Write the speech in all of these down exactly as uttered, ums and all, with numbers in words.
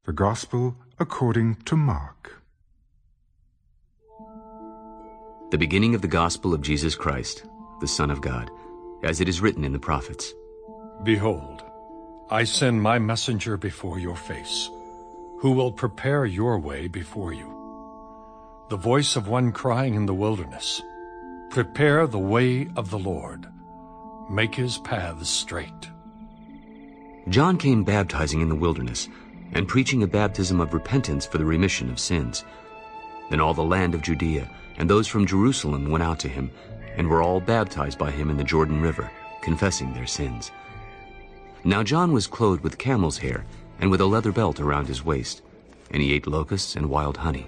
The Gospel according to Mark. The beginning of the Gospel of Jesus Christ, the Son of God, as it is written in the prophets. Behold, I send my messenger before your face, who will prepare your way before you. The voice of one crying in the wilderness, prepare the way of the Lord, make his paths straight. John came baptizing in the wilderness, and preaching a baptism of repentance for the remission of sins. Then all the land of Judea and those from Jerusalem went out to him, and were all baptized by him in the Jordan River, confessing their sins. Now John was clothed with camel's hair, and with a leather belt around his waist, and he ate locusts and wild honey.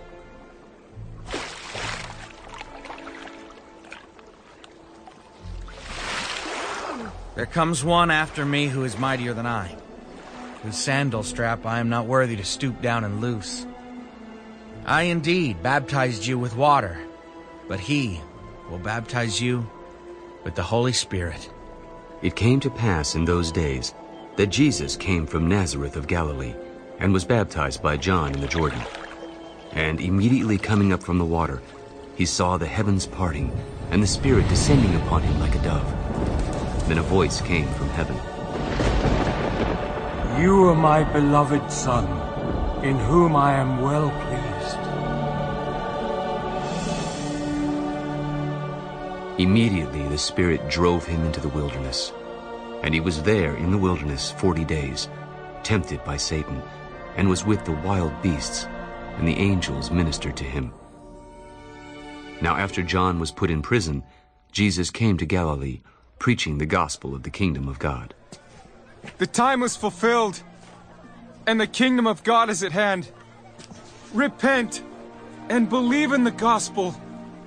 There comes one after me who is mightier than I, whose sandal strap I am not worthy to stoop down and loose. I indeed baptized you with water, but he will baptize you with the Holy Spirit. It came to pass in those days that Jesus came from Nazareth of Galilee, and was baptized by John in the Jordan. And immediately coming up from the water, he saw the heavens parting, and the Spirit descending upon him like a dove. Then a voice came from heaven. You are my beloved Son, in whom I am well pleased. Immediately the Spirit drove him into the wilderness. And he was there in the wilderness forty days, tempted by Satan, and was with the wild beasts, and the angels ministered to him. Now after John was put in prison, Jesus came to Galilee, preaching the gospel of the kingdom of God. The time was fulfilled, and the kingdom of God is at hand. Repent and believe in the gospel.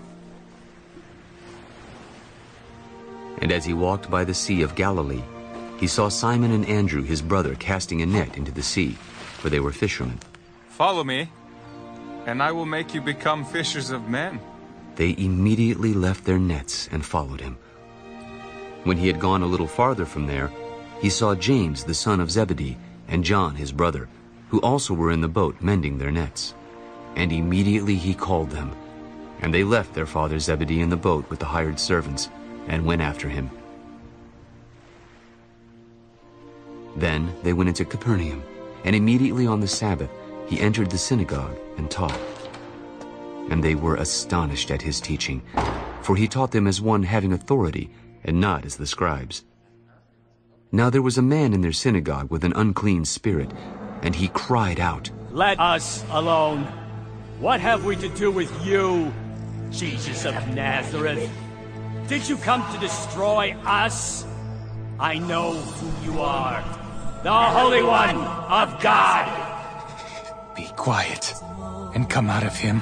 And as he walked by the Sea of Galilee, he saw Simon and Andrew his brother casting a net into the sea, for they were fishermen. Follow me, and I will make you become fishers of men. They immediately left their nets and followed him. When he had gone a little farther from there, he saw James the son of Zebedee and John his brother, who also were in the boat mending their nets. And immediately he called them. And they left their father Zebedee in the boat with the hired servants, and went after him. Then they went into Capernaum, and immediately on the Sabbath he entered the synagogue and taught. And they were astonished at his teaching, for he taught them as one having authority, and not as the scribes. Now there was a man in their synagogue with an unclean spirit, and he cried out, Let us alone. What have we to do with you, Jesus of Nazareth? Did you come to destroy us? I know who you are, the Holy One of God. Be quiet and come out of him.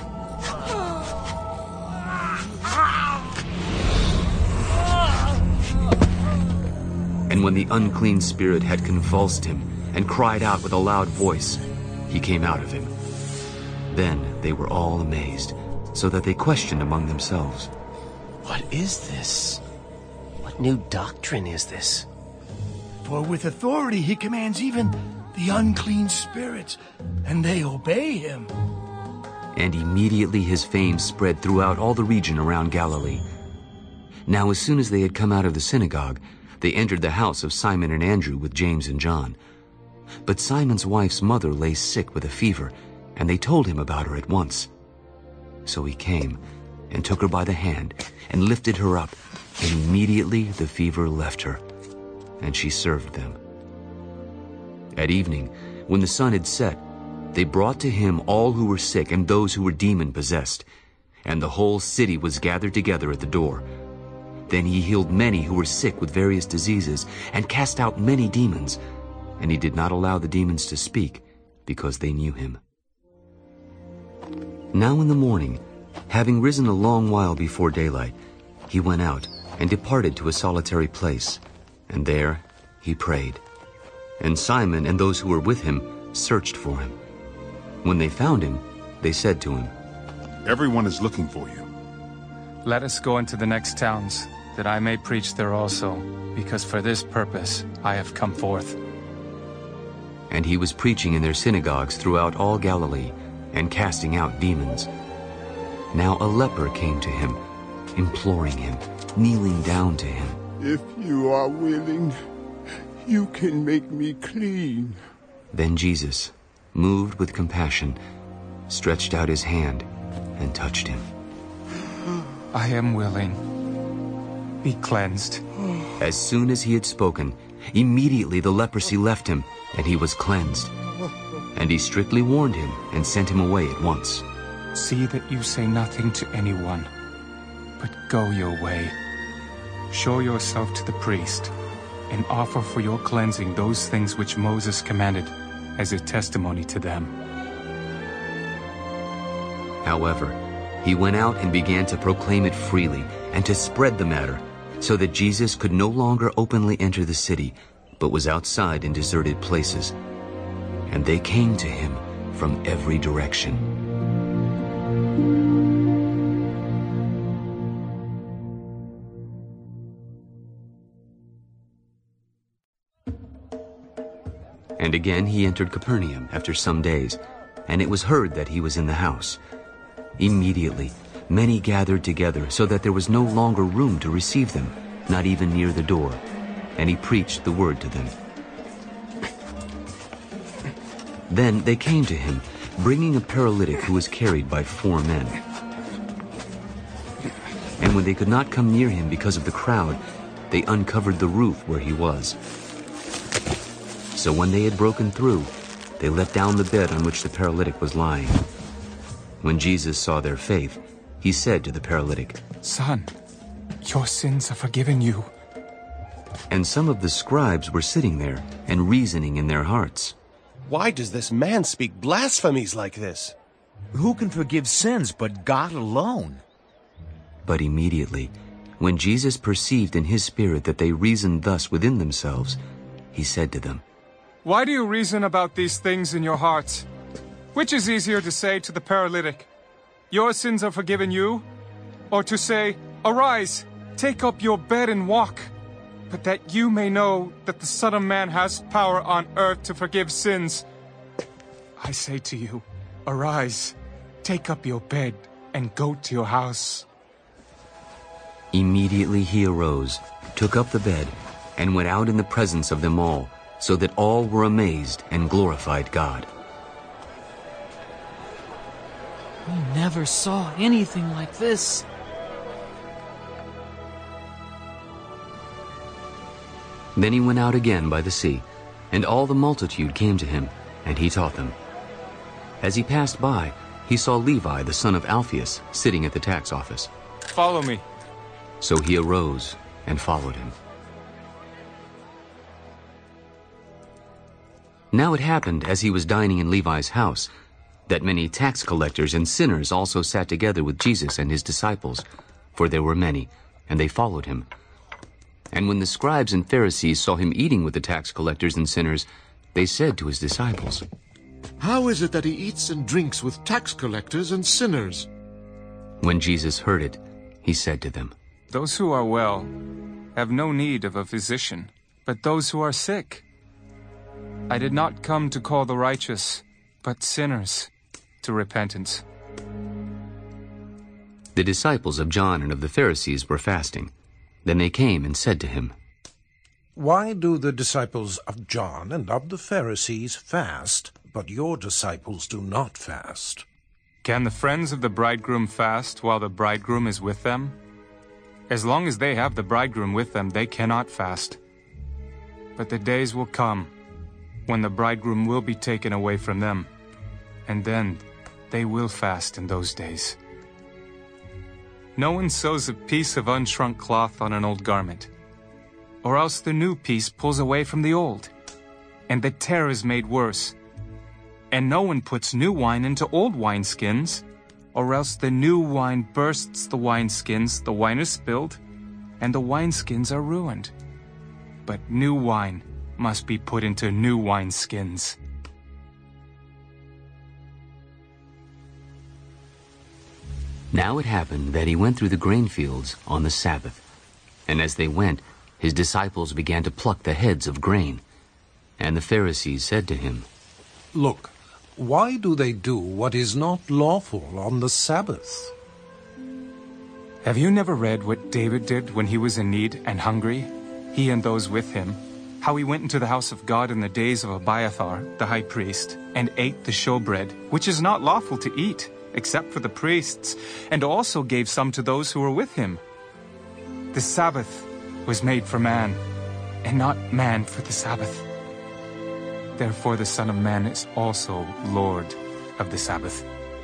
And when the unclean spirit had convulsed him and cried out with a loud voice, he came out of him. Then they were all amazed, so that they questioned among themselves. What is this? What new doctrine is this? For with authority he commands even the unclean spirits, and they obey him. And immediately his fame spread throughout all the region around Galilee. Now as soon as they had come out of the synagogue, they entered the house of Simon and Andrew with James and John. But Simon's wife's mother lay sick with a fever, and they told him about her at once. So he came and took her by the hand and lifted her up, and immediately the fever left her, and she served them. At evening, when the sun had set, they brought to him all who were sick and those who were demon-possessed, and the whole city was gathered together at the door. Then he healed many who were sick with various diseases, and cast out many demons, and he did not allow the demons to speak, because they knew him. Now in the morning, having risen a long while before daylight, he went out and departed to a solitary place, and there he prayed. And Simon and those who were with him searched for him. When they found him, they said to him, Everyone is looking for you. Let us go into the next towns, that I may preach there also, because for this purpose I have come forth. and he was preaching in their synagogues throughout all Galilee and casting out demons. Now a leper came to him, imploring him, kneeling down to him. If you are willing, you can make me clean. Then Jesus, moved with compassion, stretched out his hand and touched him. I am willing. Be cleansed. As soon as he had spoken, immediately the leprosy left him, and he was cleansed. And he strictly warned him and sent him away at once. See that you say nothing to anyone, but go your way. Show yourself to the priest, and offer for your cleansing those things which Moses commanded as a testimony to them. However, he went out and began to proclaim it freely and to spread the matter, so that Jesus could no longer openly enter the city, but was outside in deserted places. And they came to him from every direction. And again he entered Capernaum after some days, and it was heard that he was in the house. Immediately many gathered together, so that there was no longer room to receive them, not even near the door, and he preached the word to them. Then they came to him, bringing a paralytic who was carried by four men. And when they could not come near him because of the crowd, they uncovered the roof where he was. So when they had broken through, they let down the bed on which the paralytic was lying. When Jesus saw their faith, he said to the paralytic, Son, your sins are forgiven you. And some of the scribes were sitting there and reasoning in their hearts, Why does this man speak blasphemies like this? Who can forgive sins but God alone? But immediately, when Jesus perceived in his spirit that they reasoned thus within themselves, he said to them, Why do you reason about these things in your hearts? Which is easier to say to the paralytic, Your sins are forgiven you, or to say, Arise, take up your bed and walk? But that you may know that the Son of Man has power on earth to forgive sins. I say to you, Arise, take up your bed, and go to your house. Immediately he arose, took up the bed, and went out in the presence of them all, so that all were amazed and glorified God. We never saw anything like this. Then he went out again by the sea, and all the multitude came to him, and he taught them. As he passed by, he saw Levi the son of Alphaeus sitting at the tax office. Follow me. So he arose and followed him. Now it happened, as he was dining in Levi's house, that many tax collectors and sinners also sat together with Jesus and his disciples, for there were many, and they followed him. And when the scribes and Pharisees saw him eating with the tax collectors and sinners, they said to his disciples, How is it that he eats and drinks with tax collectors and sinners? When Jesus heard it, he said to them, Those who are well have no need of a physician, but those who are sick. I did not come to call the righteous, but sinners to repentance. The disciples of John and of the Pharisees were fasting. Then they came and said to him, Why do the disciples of John and of the Pharisees fast, but your disciples do not fast? Can the friends of the bridegroom fast while the bridegroom is with them? As long as they have the bridegroom with them, they cannot fast. But the days will come when the bridegroom will be taken away from them, and then they will fast in those days. No one sews a piece of unshrunk cloth on an old garment, or else the new piece pulls away from the old, and the tear is made worse. And no one puts new wine into old wineskins, or else the new wine bursts the wineskins, the wine is spilled, and the wineskins are ruined. But new wine must be put into new wineskins. Now it happened that he went through the grain fields on the Sabbath. And as they went, his disciples began to pluck the heads of grain. And the Pharisees said to him, Look, why do they do what is not lawful on the Sabbath? Have you never read what David did when he was in need and hungry, he and those with him? How he went into the house of God in the days of Abiathar, the high priest, and ate the showbread, which is not lawful to eat, except for the priests, and also gave some to those who were with him. The Sabbath was made for man, and not man for the Sabbath. Therefore the Son of Man is also Lord of the Sabbath.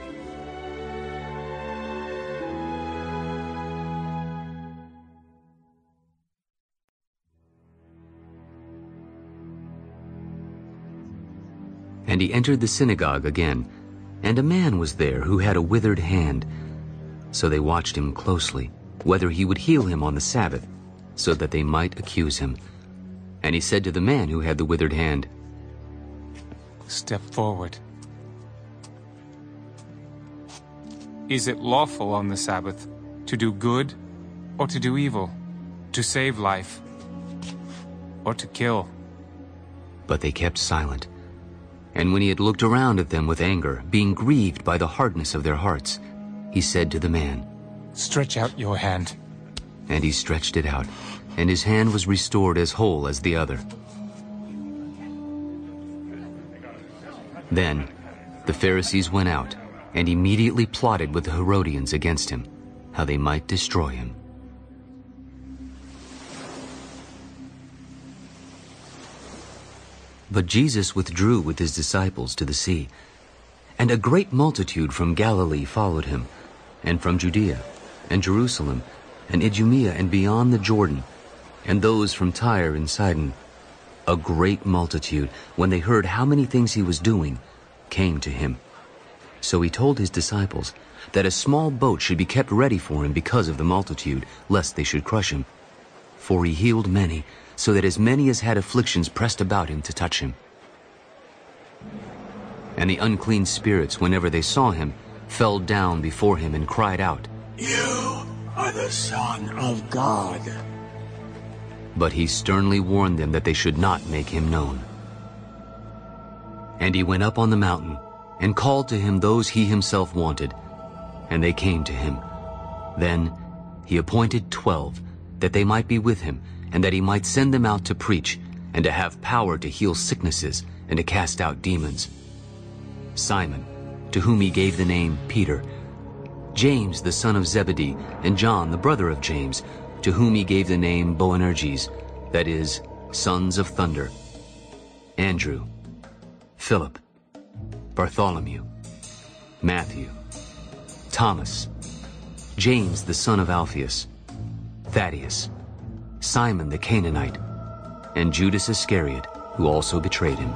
And he entered the synagogue again, and a man was there who had a withered hand. So they watched him closely, whether he would heal him on the Sabbath, so that they might accuse him. And he said to the man who had the withered hand, Step forward. Is it lawful on the Sabbath to do good or to do evil, to save life or to kill? But they kept silent. And when he had looked around at them with anger, being grieved by the hardness of their hearts, he said to the man, Stretch out your hand. And he stretched it out, and his hand was restored as whole as the other. Then the Pharisees went out, and immediately plotted with the Herodians against him, how they might destroy him. But Jesus withdrew with his disciples to the sea, and a great multitude from Galilee followed him, and from Judea, and Jerusalem, and Idumea, and beyond the Jordan, and those from Tyre and Sidon. A great multitude, when they heard how many things he was doing, came to him. So he told his disciples that a small boat should be kept ready for him because of the multitude, lest they should crush him. For he healed many, so that as many as had afflictions pressed about him to touch him. And the unclean spirits, whenever they saw him, fell down before him and cried out, You are the Son of God. But he sternly warned them that they should not make him known. And he went up on the mountain, and called to him those he himself wanted, and they came to him. Then he appointed twelve, that they might be with him, and that he might send them out to preach, and to have power to heal sicknesses, and to cast out demons. Simon, to whom he gave the name Peter, James the son of Zebedee, and John the brother of James, to whom he gave the name Boanerges, that is, sons of thunder, Andrew, Philip, Bartholomew, Matthew, Thomas, James the son of Alphaeus, Thaddeus, Simon the Canaanite, and Judas Iscariot, who also betrayed him.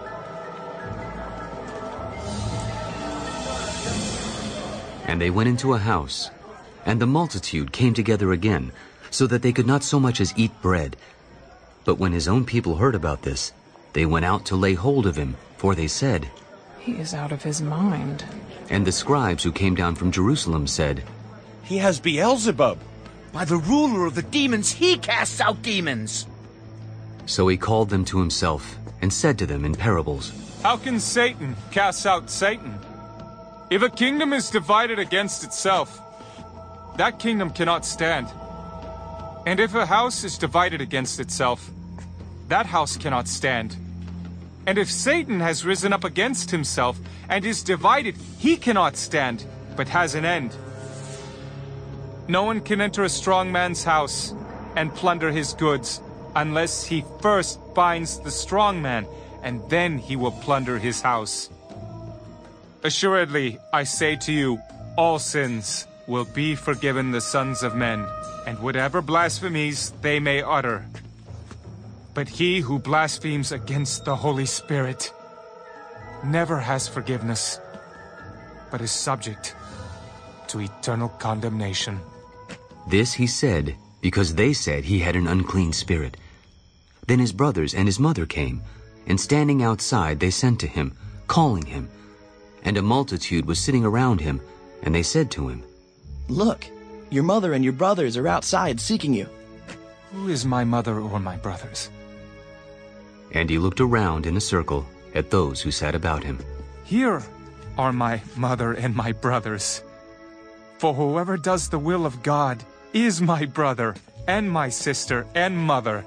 And they went into a house, and the multitude came together again, so that they could not so much as eat bread. But when his own people heard about this, they went out to lay hold of him, for they said, He is out of his mind. And the scribes who came down from Jerusalem said, He has Beelzebub. By the ruler of the demons, he casts out demons. So he called them to himself, and said to them in parables, How can Satan cast out Satan? If a kingdom is divided against itself, that kingdom cannot stand. And if a house is divided against itself, that house cannot stand. And if Satan has risen up against himself and is divided, he cannot stand, but has an end. No one can enter a strong man's house and plunder his goods unless he first binds the strong man, and then he will plunder his house. Assuredly, I say to you, all sins will be forgiven the sons of men, and whatever blasphemies they may utter. But he who blasphemes against the Holy Spirit never has forgiveness, but is subject to eternal condemnation. This he said, because they said he had an unclean spirit. Then his brothers and his mother came, and standing outside they sent to him, calling him. And a multitude was sitting around him, and they said to him, Look, your mother and your brothers are outside seeking you. Who is my mother or my brothers? And he looked around in a circle at those who sat about him. Here are my mother and my brothers. For whoever does the will of God is my brother and my sister and mother.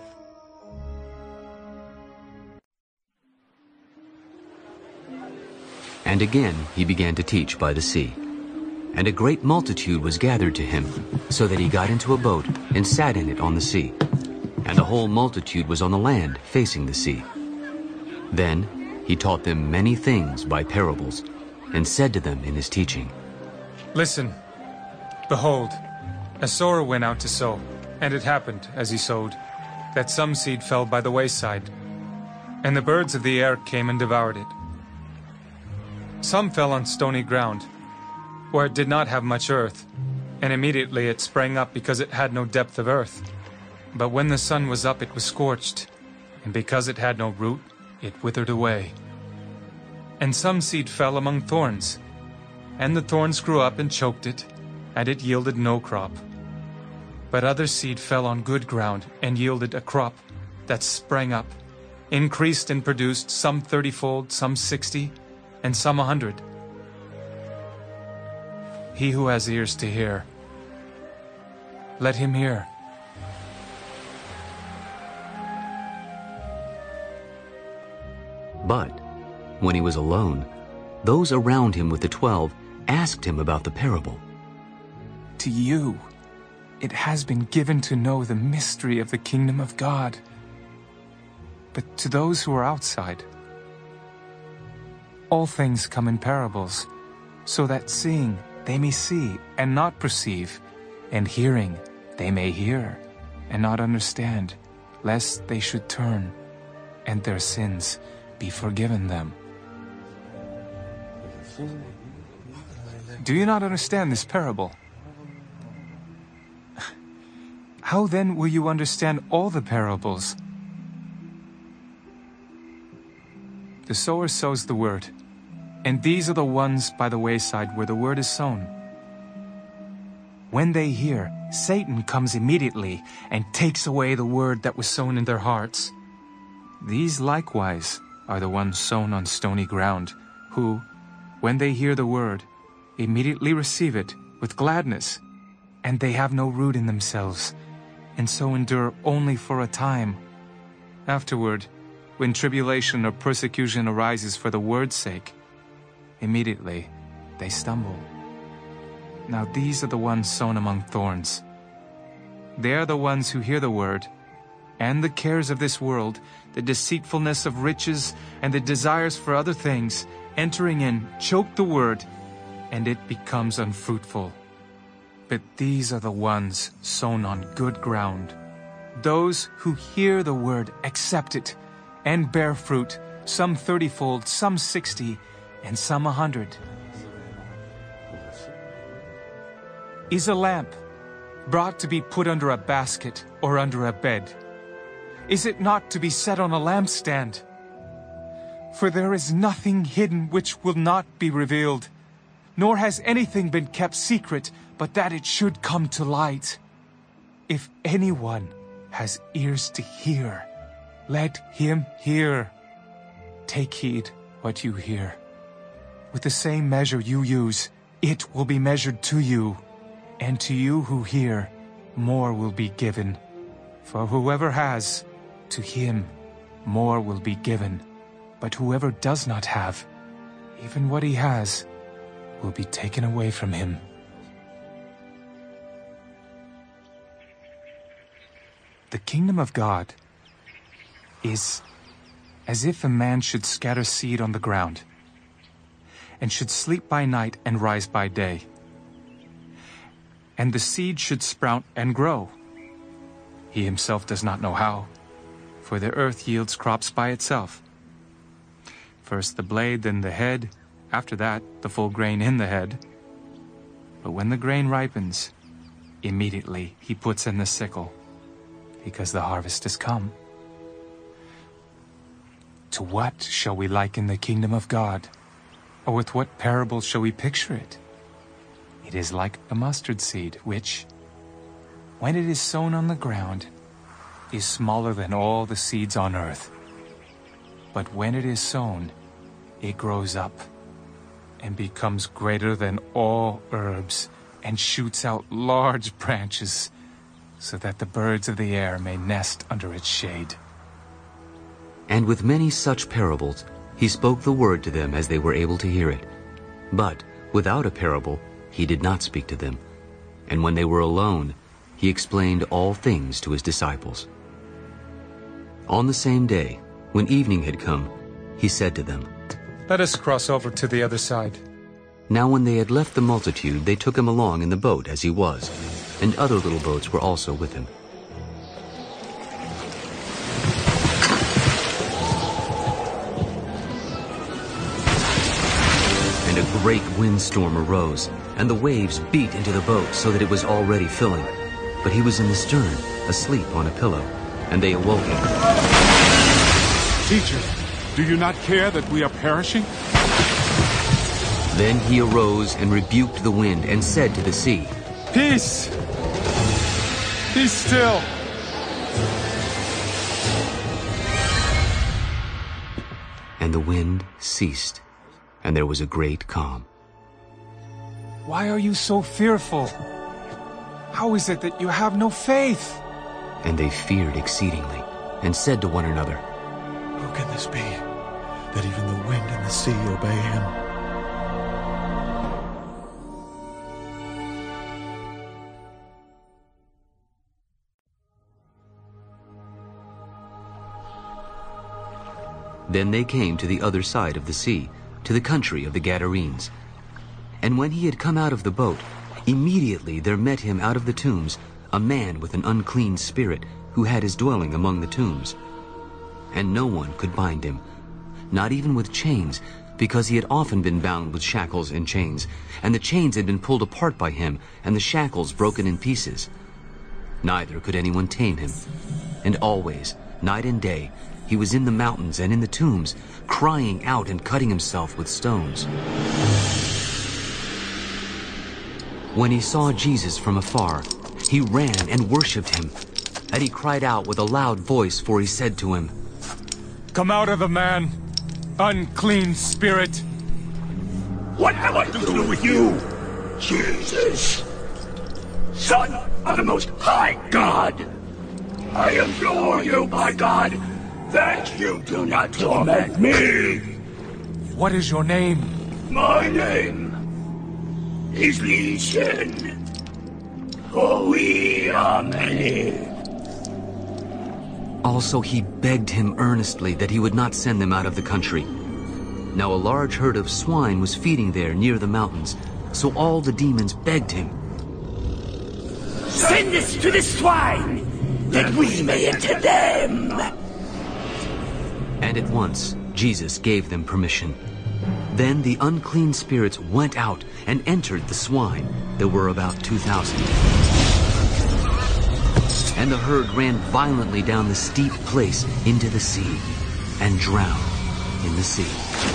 And again he began to teach by the sea. And a great multitude was gathered to him, so that he got into a boat and sat in it on the sea. And the whole multitude was on the land, facing the sea. Then he taught them many things by parables, and said to them in his teaching, Listen, behold, a sower went out to sow, and it happened, as he sowed, that some seed fell by the wayside, and the birds of the air came and devoured it. Some fell on stony ground, where it did not have much earth, and immediately it sprang up because it had no depth of earth. But when the sun was up, it was scorched, and because it had no root, it withered away. And some seed fell among thorns, and the thorns grew up and choked it, and it yielded no crop. But other seed fell on good ground, and yielded a crop that sprang up, increased and produced, some thirtyfold, some sixty, and some a hundred. He who has ears to hear, let him hear. But when he was alone, those around him with the twelve asked him about the parable. To you, it has been given to know the mystery of the kingdom of God. But to those who are outside, all things come in parables, so that seeing they may see and not perceive, and hearing they may hear and not understand, lest they should turn and their sins be forgiven them. Do you not understand this parable? How then will you understand all the parables? The sower sows the word, and these are the ones by the wayside where the word is sown. When they hear, Satan comes immediately and takes away the word that was sown in their hearts. These likewise are the ones sown on stony ground, who, when they hear the word, immediately receive it with gladness, and they have no root in themselves, and so endure only for a time. Afterward, when tribulation or persecution arises for the word's sake, immediately they stumble. Now these are the ones sown among thorns. They are the ones who hear the word, and the cares of this world, the deceitfulness of riches, and the desires for other things, entering in, choke the word, and it becomes unfruitful. But these are the ones sown on good ground, those who hear the word, accept it, and bear fruit, some thirtyfold, some sixty, and some a hundred. Is a lamp brought to be put under a basket or under a bed? Is it not to be set on a lampstand? For there is nothing hidden which will not be revealed, nor has anything been kept secret, but that it should come to light. If anyone has ears to hear, let him hear. Take heed what you hear. With the same measure you use, it will be measured to you, and to you who hear, more will be given. For whoever has, to him more will be given. But whoever does not have, even what he has, will be taken away from him. The kingdom of God is as if a man should scatter seed on the ground, and should sleep by night and rise by day. And the seed should sprout and grow. He himself does not know how, for the earth yields crops by itself. First the blade, then the head, after that the full grain in the head. But when the grain ripens, immediately he puts in the sickle, because the harvest has come. To what shall we liken the kingdom of God? Or with what parable shall we picture it? It is like a mustard seed, which, when it is sown on the ground, is smaller than all the seeds on earth. But when it is sown, it grows up and becomes greater than all herbs and shoots out large branches so that the birds of the air may nest under its shade. And with many such parables, he spoke the word to them as they were able to hear it. But without a parable, he did not speak to them. And when they were alone, he explained all things to his disciples. On the same day, when evening had come, he said to them, "Let us cross over to the other side." Now when they had left the multitude, they took him along in the boat as he was, and other little boats were also with him. And a great windstorm arose, and the waves beat into the boat so that it was already filling. But he was in the stern, asleep on a pillow, and they awoke him. "Teacher, do you not care that we are perishing?" Then he arose and rebuked the wind and said to the sea, "Peace! Be still!" And the wind ceased, and there was a great calm. "Why are you so fearful? How is it that you have no faith?" And they feared exceedingly, and said to one another, "Who can this be, that even the wind and the sea obey him?" Then they came to the other side of the sea, to the country of the Gadarenes. And when he had come out of the boat, immediately there met him out of the tombs a man with an unclean spirit, who had his dwelling among the tombs. And no one could bind him, not even with chains, because he had often been bound with shackles and chains, and the chains had been pulled apart by him, and the shackles broken in pieces. Neither could anyone tame him. And always, night and day, he was in the mountains and in the tombs, crying out and cutting himself with stones. When he saw Jesus from afar, he ran and worshipped him. And he cried out with a loud voice, for he said to him, "Come out of the man, unclean spirit!" "What have I to do with you, Jesus, Son of the Most High God? I implore you, by God, that you do not torment me." "What is your name?" "My name is Legion, for we are many." Also he begged him earnestly that he would not send them out of the country. Now a large herd of swine was feeding there near the mountains, so all the demons begged him, "Send us to the swine, that we may enter them." And at once Jesus gave them permission. Then the unclean spirits went out and entered the swine. There were about two thousand. And the herd ran violently down the steep place into the sea, and drowned in the sea.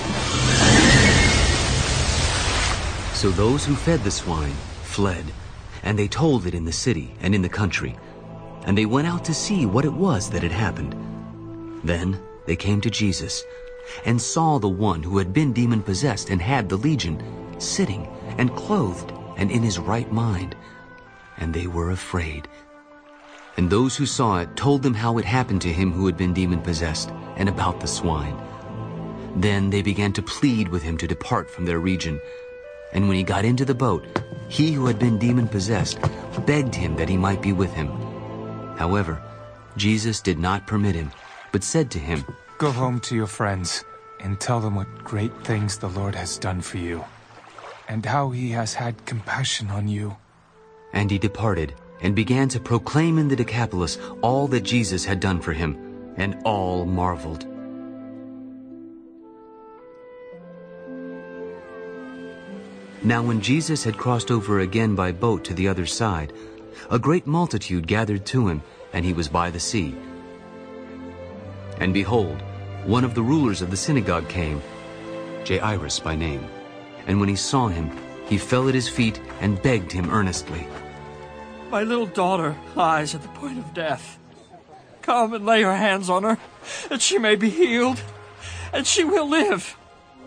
So those who fed the swine fled, and they told it in the city and in the country. And they went out to see what it was that had happened. Then they came to Jesus, and saw the one who had been demon-possessed and had the legion, sitting and clothed and in his right mind. And they were afraid. And those who saw it told them how it happened to him who had been demon-possessed, and about the swine. Then they began to plead with him to depart from their region. And when he got into the boat, he who had been demon-possessed begged him that he might be with him. However, Jesus did not permit him, but said to him, "Go home to your friends, and tell them what great things the Lord has done for you, and how he has had compassion on you." And he departed, and began to proclaim in the Decapolis all that Jesus had done for him, and all marveled. Now when Jesus had crossed over again by boat to the other side, a great multitude gathered to him, and he was by the sea. And behold, one of the rulers of the synagogue came, Jairus by name. And when he saw him, he fell at his feet and begged him earnestly, "My little daughter lies at the point of death. Come and lay your hands on her, that she may be healed, and she will live.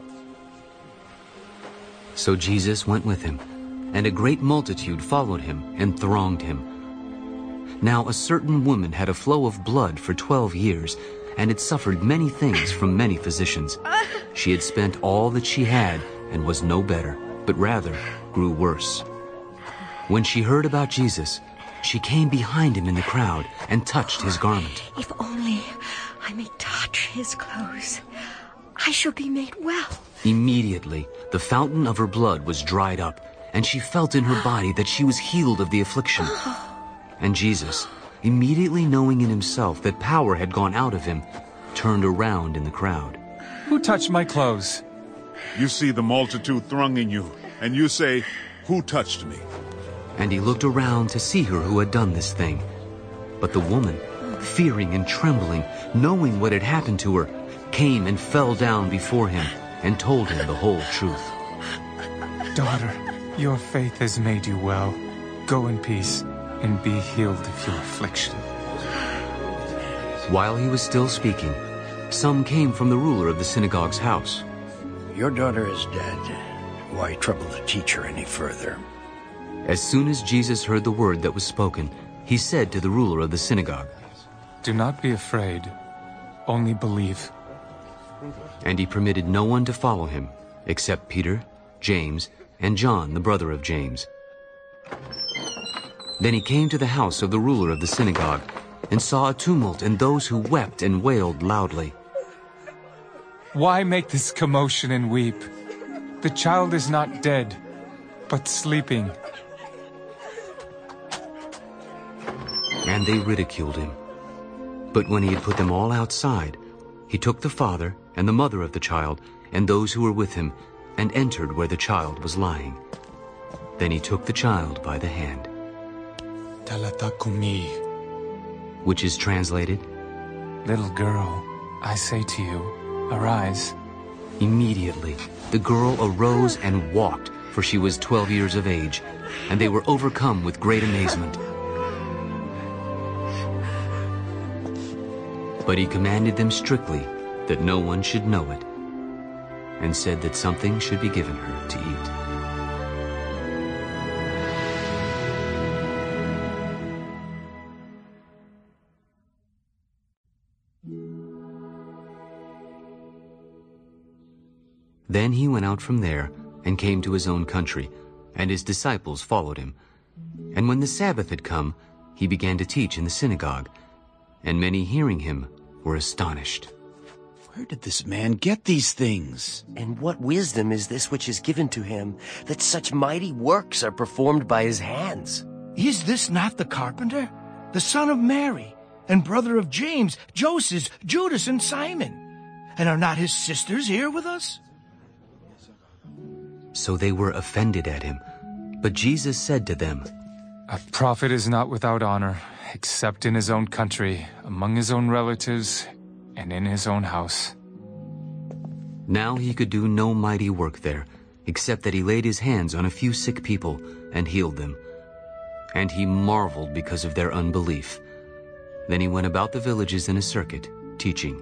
So Jesus went with him, and a great multitude followed him and thronged him. Now a certain woman had a flow of blood for twelve years, and had suffered many things from many physicians. She had spent all that she had, and was no better, but rather grew worse. When she heard about Jesus, she came behind him in the crowd and touched his garment. If only I may touch his clothes, I shall be made well. Immediately, the fountain of her blood was dried up, and she felt in her body that she was healed of the affliction. And Jesus, immediately knowing in himself that power had gone out of him, turned around in the crowd. Who touched my clothes? You see the multitude thronging you, and you say, "Who touched me?" And he looked around to see her who had done this thing. But the woman, fearing and trembling, knowing what had happened to her, came and fell down before him and told him the whole truth. Daughter, your faith has made you well. Go in peace and be healed of your affliction. While he was still speaking, some came from the ruler of the synagogue's house. Your daughter is dead. Why trouble the teacher any further? As soon as Jesus heard the word that was spoken, he said to the ruler of the synagogue, Do not be afraid, only believe. And he permitted no one to follow him, except Peter, James, and John, the brother of James. Then he came to the house of the ruler of the synagogue, and saw a tumult and those who wept and wailed loudly. Why make this commotion and weep? The child is not dead, but sleeping. And they ridiculed him. But when he had put them all outside, he took the father and the mother of the child and those who were with him, and entered where the child was lying. Then he took the child by the hand. Talitha kumi, which is translated, Little girl, I say to you, arise. Immediately the girl arose and walked, for she was twelve years of age, and they were overcome with great amazement. But he commanded them strictly that no one should know it, and said that something should be given her to eat. Then he went out from there and came to his own country, and his disciples followed him. And when the Sabbath had come, he began to teach in the synagogue, and many hearing him were astonished. Where did this man get these things? And what wisdom is this which is given to him, that such mighty works are performed by his hands? Is this not the carpenter, the son of Mary, and brother of James, Joseph, Judas, and Simon? And are not his sisters here with us? So they were offended at him. But Jesus said to them, A prophet is not without honor, except in his own country, among his own relatives, and in his own house. Now he could do no mighty work there, except that he laid his hands on a few sick people and healed them. And he marveled because of their unbelief. Then he went about the villages in a circuit, teaching.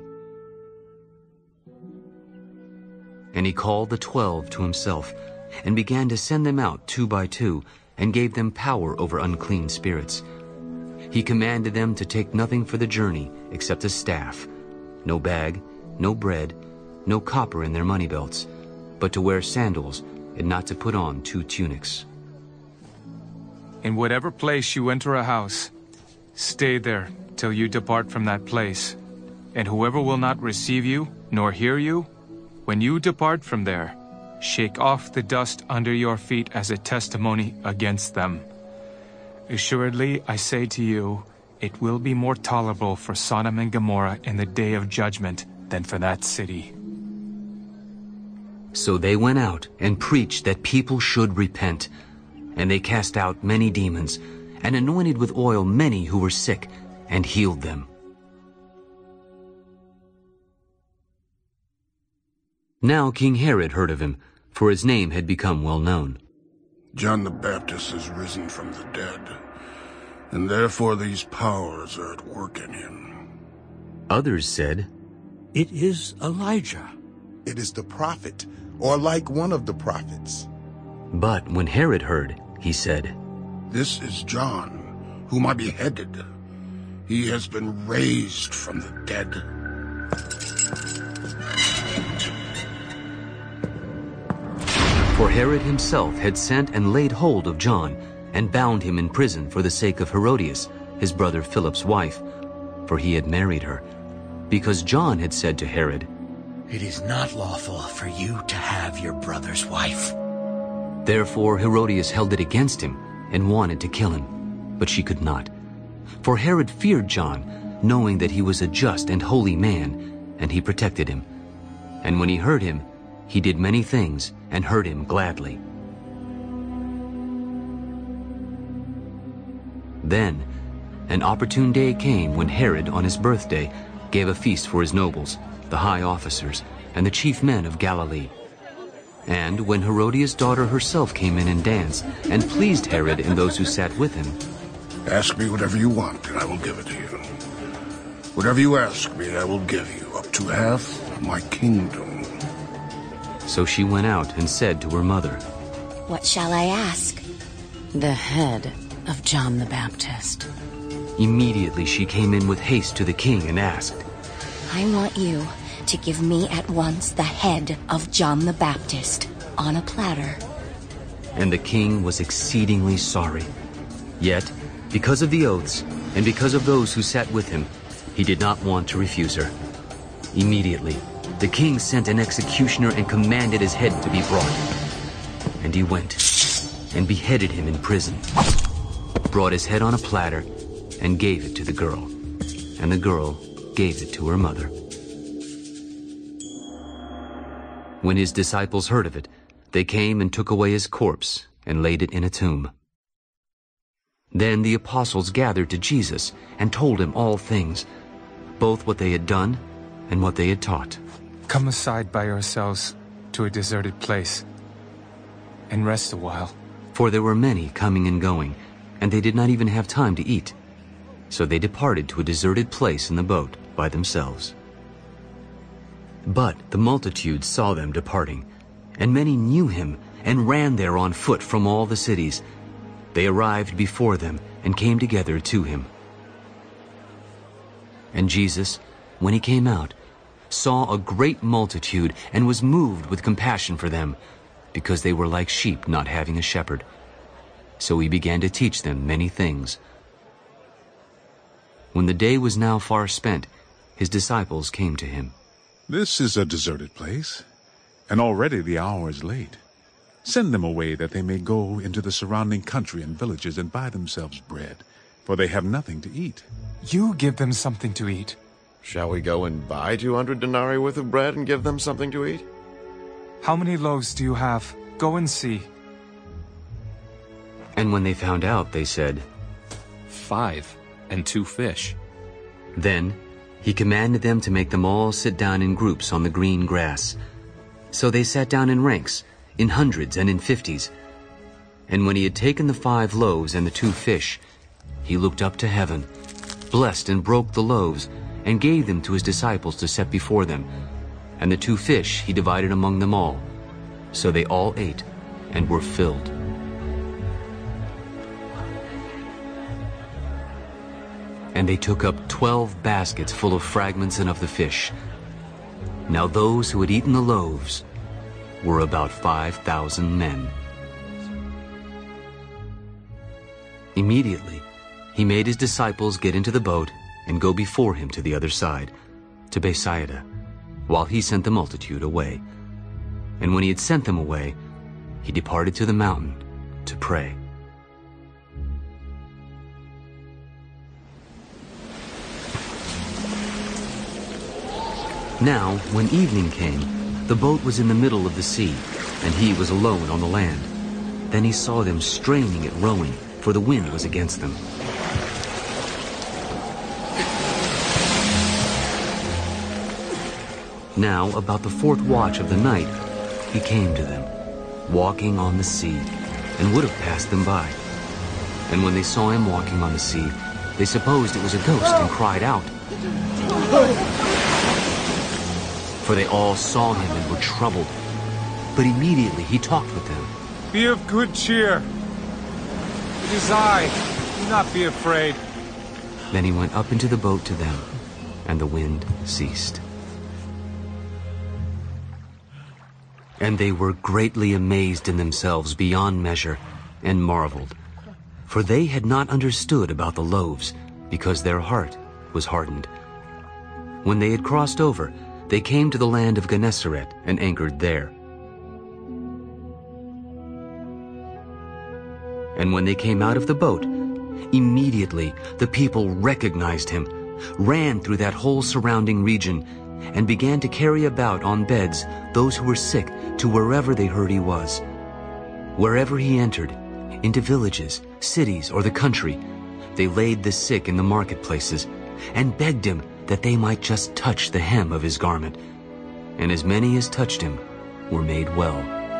And he called the twelve to himself, and began to send them out two by two, and gave them power over unclean spirits. He commanded them to take nothing for the journey except a staff, no bag, no bread, no copper in their money belts, but to wear sandals, and not to put on two tunics. In whatever place you enter a house, stay there till you depart from that place. And whoever will not receive you, nor hear you, when you depart from there, shake off the dust under your feet as a testimony against them. Assuredly, I say to you, it will be more tolerable for Sodom and Gomorrah in the day of judgment than for that city. So they went out and preached that people should repent. And they cast out many demons, and anointed with oil many who were sick, and healed them. Now King Herod heard of him, for his name had become well known. John the Baptist is risen from the dead, and therefore these powers are at work in him. Others said, It is Elijah. It is the prophet, or like one of the prophets. But when Herod heard, he said, This is John, whom I beheaded. He has been raised from the dead. For Herod himself had sent and laid hold of John, and bound him in prison for the sake of Herodias, his brother Philip's wife, for he had married her, because John had said to Herod, It is not lawful for you to have your brother's wife. Therefore Herodias held it against him, and wanted to kill him, but she could not. For Herod feared John, knowing that he was a just and holy man, and he protected him. And when he heard him, he did many things, and heard him gladly. Then an opportune day came when Herod, on his birthday, gave a feast for his nobles, the high officers, and the chief men of Galilee. And when Herodias' daughter herself came in and danced, and pleased Herod and those who sat with him, Ask me whatever you want, and I will give it to you. Whatever you ask me, I will give you, up to half of my kingdom. So she went out and said to her mother, What shall I ask? The head of John the Baptist. Immediately she came in with haste to the king and asked, I want you to give me at once the head of John the Baptist on a platter. And the king was exceedingly sorry. Yet, because of the oaths, and because of those who sat with him, he did not want to refuse her. Immediately, the king sent an executioner and commanded his head to be brought. And he went and beheaded him in prison, brought his head on a platter, and gave it to the girl. And the girl gave it to her mother. When his disciples heard of it, they came and took away his corpse and laid it in a tomb. Then the apostles gathered to Jesus and told him all things, both what they had done and what they had taught. Come aside by yourselves to a deserted place and rest a while. For there were many coming and going, and they did not even have time to eat. So they departed to a deserted place in the boat by themselves. But the multitude saw them departing, and many knew him and ran there on foot from all the cities. They arrived before them and came together to him. And Jesus, when he came out, saw a great multitude and was moved with compassion for them, because they were like sheep not having a shepherd. So he began to teach them many things. When the day was now far spent, his disciples came to him. This is a deserted place, and already the hour is late. Send them away that they may go into the surrounding country and villages and buy themselves bread, for they have nothing to eat. You give them something to eat. Shall we go and buy two hundred denarii worth of bread and give them something to eat? How many loaves do you have? Go and see. And when they found out, they said, Five, and two fish. Then he commanded them to make them all sit down in groups on the green grass. So they sat down in ranks, in hundreds and in fifties. And when he had taken the five loaves and the two fish, he looked up to heaven, blessed and broke the loaves, and gave them to his disciples to set before them. And the two fish he divided among them all. So they all ate and were filled. And they took up twelve baskets full of fragments and of the fish. Now those who had eaten the loaves were about five thousand men. Immediately he made his disciples get into the boat and go before him to the other side, to Bethsaida, while he sent the multitude away. And when he had sent them away, he departed to the mountain to pray. Now, when evening came, the boat was in the middle of the sea, and he was alone on the land. Then he saw them straining at rowing, for the wind was against them. Now, about the fourth watch of the night, he came to them, walking on the sea, and would have passed them by. And when they saw him walking on the sea, they supposed it was a ghost and cried out. for they all saw him and were troubled. But immediately he talked with them. Be of good cheer. It is I. Do not be afraid. Then he went up into the boat to them, and the wind ceased. And they were greatly amazed in themselves beyond measure, and marveled. For they had not understood about the loaves, because their heart was hardened. When they had crossed over, they came to the land of Gennesaret and anchored there. And when they came out of the boat, immediately the people recognized him, ran through that whole surrounding region, and began to carry about on beds those who were sick to wherever they heard he was. Wherever he entered, into villages, cities, or the country, they laid the sick in the marketplaces, and begged him that they might just touch the hem of his garment. And as many as touched him were made well.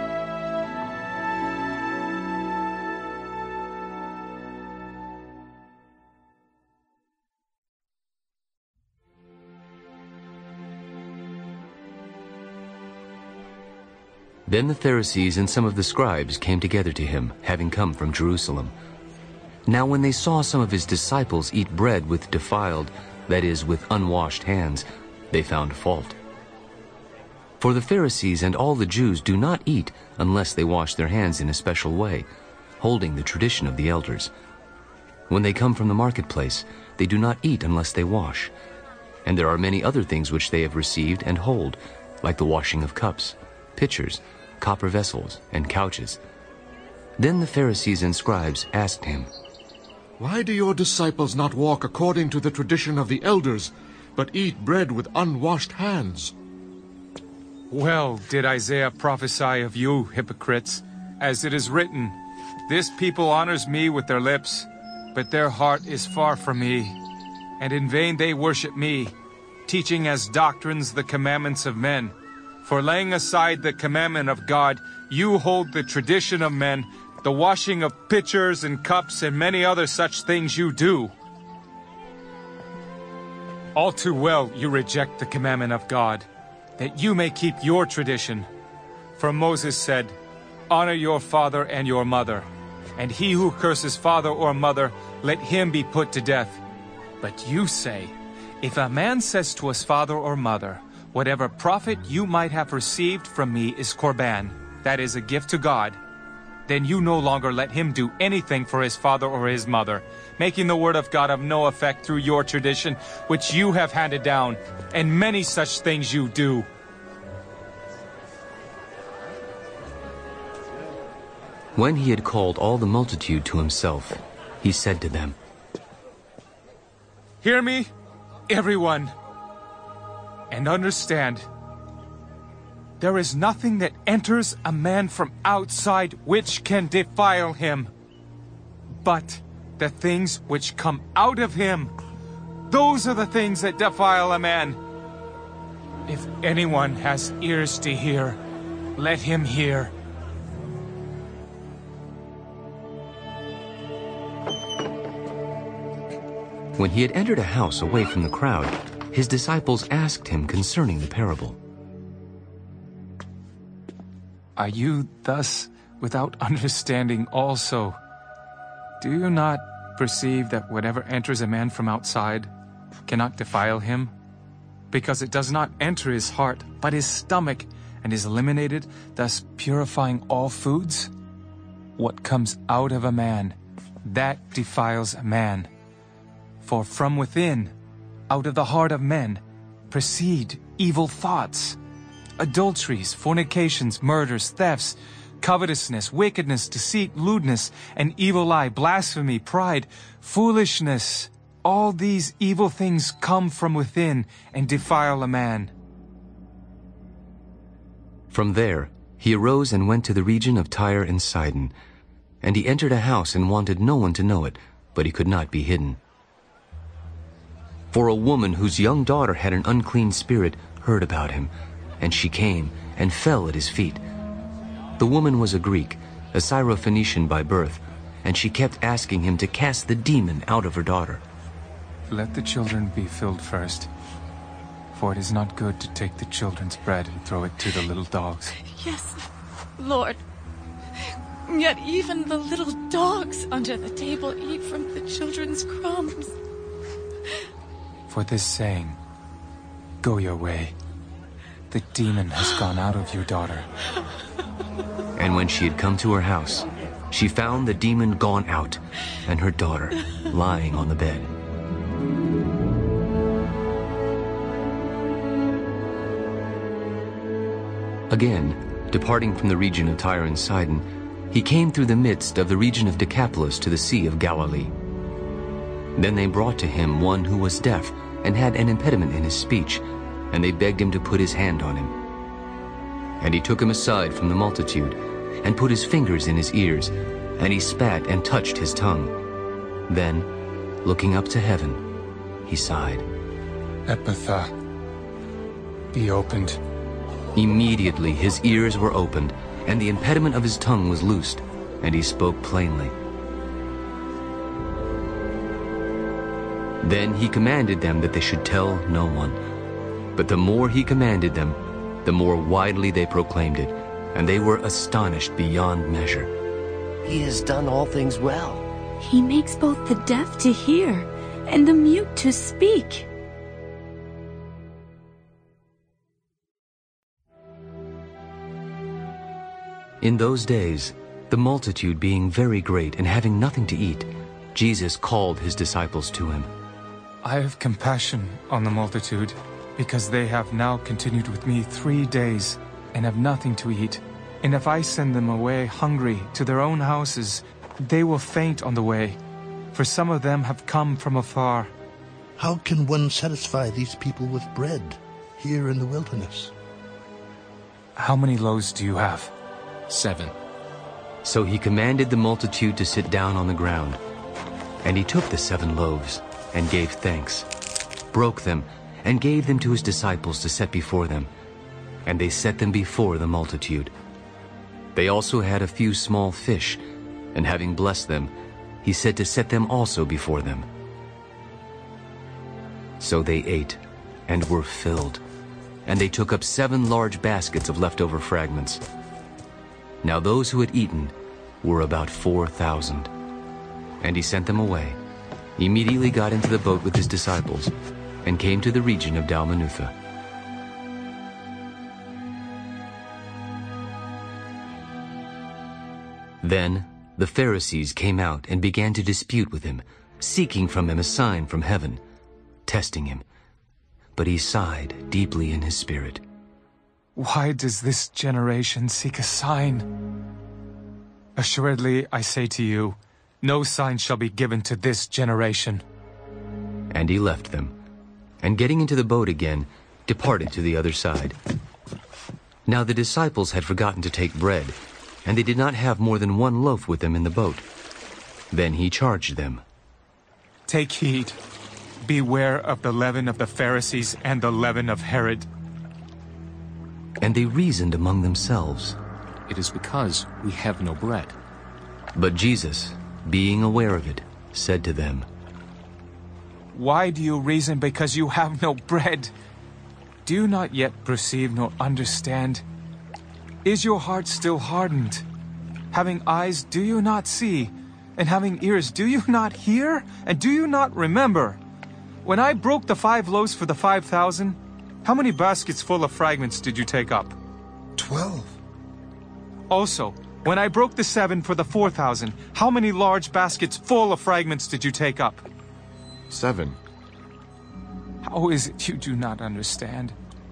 Then the Pharisees and some of the scribes came together to him, having come from Jerusalem. Now when they saw some of his disciples eat bread with defiled, that is, with unwashed hands, they found fault. For the Pharisees and all the Jews do not eat unless they wash their hands in a special way, holding the tradition of the elders. When they come from the marketplace, they do not eat unless they wash. And there are many other things which they have received and hold, like the washing of cups, pitchers, copper vessels, and couches. Then the Pharisees and scribes asked him, Why do your disciples not walk according to the tradition of the elders, but eat bread with unwashed hands? Well did Isaiah prophesy of you, hypocrites, as it is written, This people honors me with their lips, but their heart is far from me, and in vain they worship me, teaching as doctrines the commandments of men. For laying aside the commandment of God, you hold the tradition of men, the washing of pitchers and cups, and many other such things you do. All too well you reject the commandment of God, that you may keep your tradition. For Moses said, Honor your father and your mother, and he who curses father or mother, let him be put to death. But you say, If a man says to his father or mother, Whatever profit you might have received from me is korban, that is a gift to God, then you no longer let him do anything for his father or his mother, making the word of God of no effect through your tradition, which you have handed down, and many such things you do. When he had called all the multitude to himself, he said to them, Hear me, everyone, and understand. There is nothing that enters a man from outside which can defile him, but the things which come out of him, those are the things that defile a man. If anyone has ears to hear, let him hear. When he had entered a house away from the crowd, his disciples asked him concerning the parable. Are you thus without understanding also? Do you not perceive that whatever enters a man from outside cannot defile him? Because it does not enter his heart, but his stomach, and is eliminated, thus purifying all foods? What comes out of a man, that defiles a man. For from within, out of the heart of men, proceed evil thoughts, adulteries, fornications, murders, thefts, covetousness, wickedness, deceit, lewdness, an evil eye, blasphemy, pride, foolishness. All these evil things come from within and defile a man. From there, he arose and went to the region of Tyre and Sidon. And he entered a house and wanted no one to know it, but he could not be hidden. For a woman whose young daughter had an unclean spirit heard about him, and she came and fell at his feet. The woman was a Greek, a Syrophoenician by birth, and she kept asking him to cast the demon out of her daughter. Let the children be filled first, For it is not good to take the children's bread and throw it to the little dogs. Yes, Lord. Yet even the little dogs under the table eat from the children's crumbs. For this saying, go your way. The demon has gone out of your daughter. And when she had come to her house, she found the demon gone out, and her daughter lying on the bed. Again, departing from the region of Tyre and Sidon, he came through the midst of the region of Decapolis to the Sea of Galilee. Then they brought to him one who was deaf and had an impediment in his speech, and they begged him to put his hand on him. And he took him aside from the multitude, and put his fingers in his ears, and he spat and touched his tongue. Then, looking up to heaven, he sighed. Ephphatha, be opened. Immediately his ears were opened, and the impediment of his tongue was loosed, and he spoke plainly. Then he commanded them that they should tell no one. But the more he commanded them, the more widely they proclaimed it, and they were astonished beyond measure. He has done all things well. He makes both the deaf to hear and the mute to speak. In those days, the multitude being very great and having nothing to eat, Jesus called his disciples to him. I have compassion on the multitude, because they have now continued with me three days and have nothing to eat. And if I send them away hungry to their own houses, they will faint on the way, for some of them have come from afar. How can one satisfy these people with bread here in the wilderness? How many loaves do you have? Seven. So he commanded the multitude to sit down on the ground. And he took the seven loaves, and gave thanks, broke them, and gave them to his disciples to set before them. And they set them before the multitude. They also had a few small fish, and having blessed them, he said to set them also before them. So they ate, and were filled, and they took up seven large baskets of leftover fragments. Now those who had eaten were about four thousand. And he sent them away, immediately got into the boat with his disciples, and came to the region of Dalmanutha. Then the Pharisees came out and began to dispute with him, seeking from him a sign from heaven, testing him. But he sighed deeply in his spirit. Why does this generation seek a sign? Assuredly, I say to you, no sign shall be given to this generation. And he left them, and getting into the boat again, departed to the other side. Now the disciples had forgotten to take bread, and they did not have more than one loaf with them in the boat. Then he charged them. Take heed. Beware of the leaven of the Pharisees and the leaven of Herod. And they reasoned among themselves. It is because we have no bread. But Jesus, being aware of it, said to them, Why do you reason because you have no bread? Do you not yet perceive nor understand? Is your heart still hardened? Having eyes, do you not see? And having ears, do you not hear? And do you not remember? When I broke the five loaves for the five thousand, how many baskets full of fragments did you take up? Twelve. Also, when I broke the seven for the four thousand, how many large baskets full of fragments did you take up? Seven. How is it you do not understand?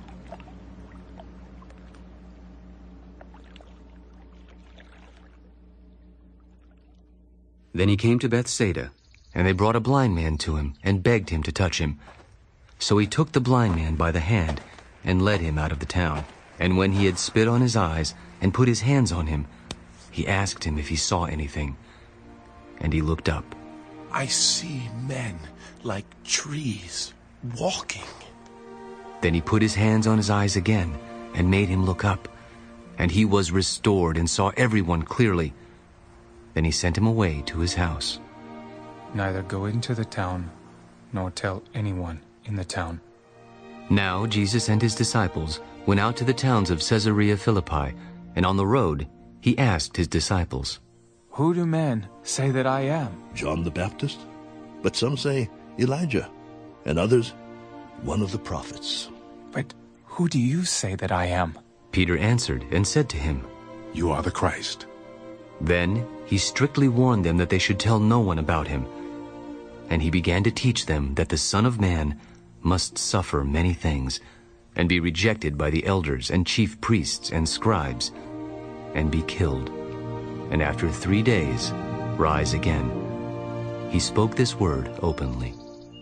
Then he came to Bethsaida, and they brought a blind man to him, and begged him to touch him. So he took the blind man by the hand, and led him out of the town. And when he had spit on his eyes, and put his hands on him, he asked him if he saw anything. And he looked up. I see men like trees, walking. Then he put his hands on his eyes again, and made him look up. And he was restored, and saw everyone clearly. Then he sent him away to his house. Neither go into the town, nor tell anyone in the town. Now Jesus and his disciples went out to the towns of Caesarea Philippi, and on the road he asked his disciples, "Who do men say that I am?" John the Baptist, but some say Elijah, and others one of the prophets. But who do you say that I am? Peter answered and said to him, "You are the Christ." Then he strictly warned them that they should tell no one about him. And he began to teach them that the Son of Man must suffer many things, and be rejected by the elders and chief priests and scribes, and be killed, and after three days rise again. He spoke this word openly.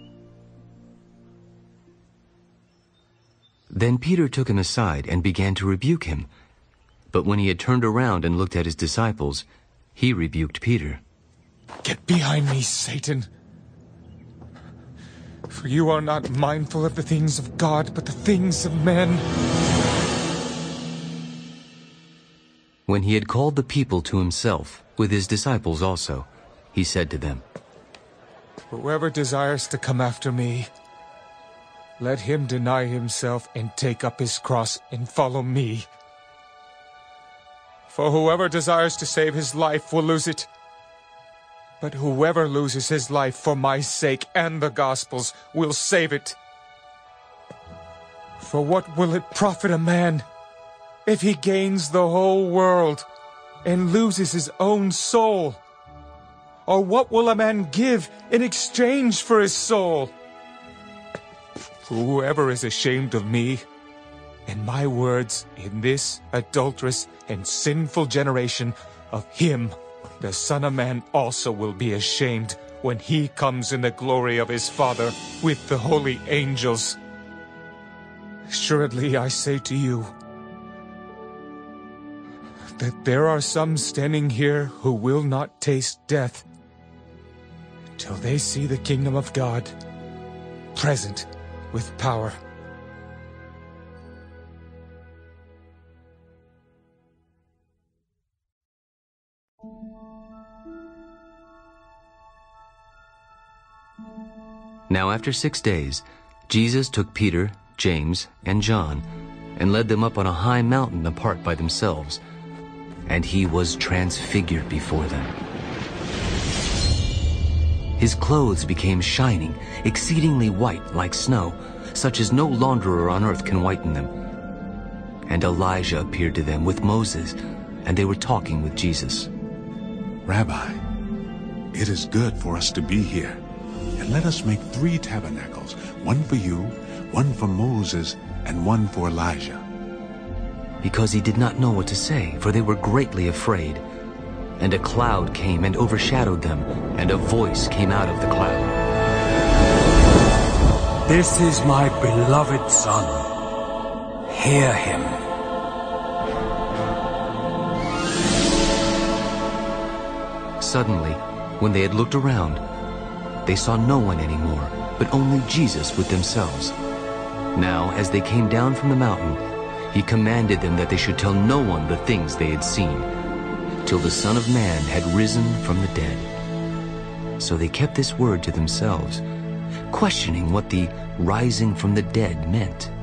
Then Peter took him aside and began to rebuke him. But when he had turned around and looked at his disciples, he rebuked Peter. "Get behind me, Satan! For you are not mindful of the things of God, but the things of men." When he had called the people to himself, with his disciples also, he said to them, "Whoever desires to come after me, let him deny himself and take up his cross and follow me. For whoever desires to save his life will lose it. But whoever loses his life for my sake and the gospel's will save it. For what will it profit a man if he gains the whole world and loses his own soul? Or what will a man give in exchange for his soul? Whoever is ashamed of me and my words in this adulterous and sinful generation, of him the Son of Man also will be ashamed when he comes in the glory of his Father with the holy angels. Assuredly, I say to you that there are some standing here who will not taste death till they see the kingdom of God present with power." Now after six days, Jesus took Peter, James, and John, and led them up on a high mountain apart by themselves, and he was transfigured before them. His clothes became shining, exceedingly white like snow, such as no launderer on earth can whiten them. And Elijah appeared to them with Moses, and they were talking with Jesus. "Rabbi, it is good for us to be here. And let us make three tabernacles, one for you, one for Moses, and one for Elijah." Because he did not know what to say, for they were greatly afraid. And a cloud came and overshadowed them, and a voice came out of the cloud. "This is my beloved Son. Hear him." Suddenly, when they had looked around, they saw no one anymore, but only Jesus with themselves. Now, as they came down from the mountain, he commanded them that they should tell no one the things they had seen, till the Son of Man had risen from the dead. So they kept this word to themselves, questioning what the rising from the dead meant.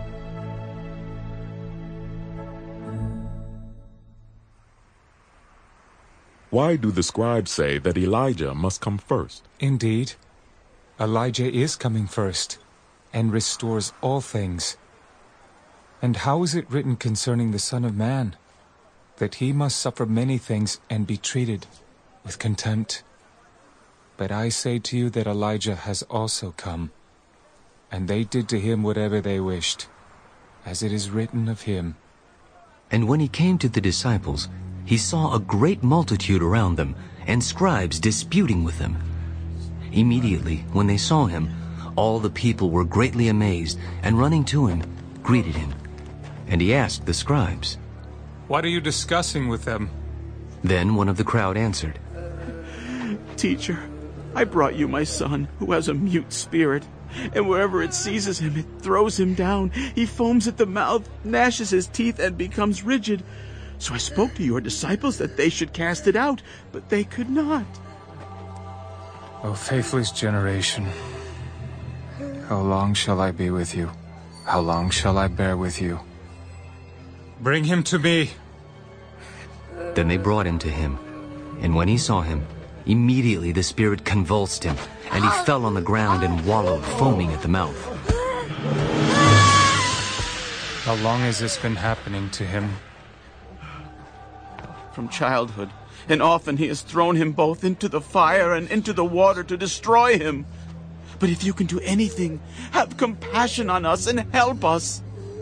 Why do the scribes say that Elijah must come first? Indeed, Elijah is coming first, and restores all things. And how is it written concerning the Son of Man, that he must suffer many things and be treated with contempt? But I say to you that Elijah has also come, and they did to him whatever they wished, as it is written of him. And when he came to the disciples, he saw a great multitude around them, and scribes disputing with them. Immediately, when they saw him, all the people were greatly amazed, and running to him, greeted him. And he asked the scribes, "What are you discussing with them?" Then one of the crowd answered, "Teacher, I brought you my son, who has a mute spirit, and wherever it seizes him, it throws him down. He foams at the mouth, gnashes his teeth, and becomes rigid. So I spoke to your disciples that they should cast it out, but they could not." O faithless generation, how long shall I be with you? How long shall I bear with you? Bring him to me. Then they brought him to him. And when he saw him, immediately the spirit convulsed him, and he fell on the ground and wallowed, foaming at the mouth. How long has this been happening to him? From childhood, and often he has thrown him both into the fire and into the water to destroy him. But if you can do anything, have compassion on us and help us.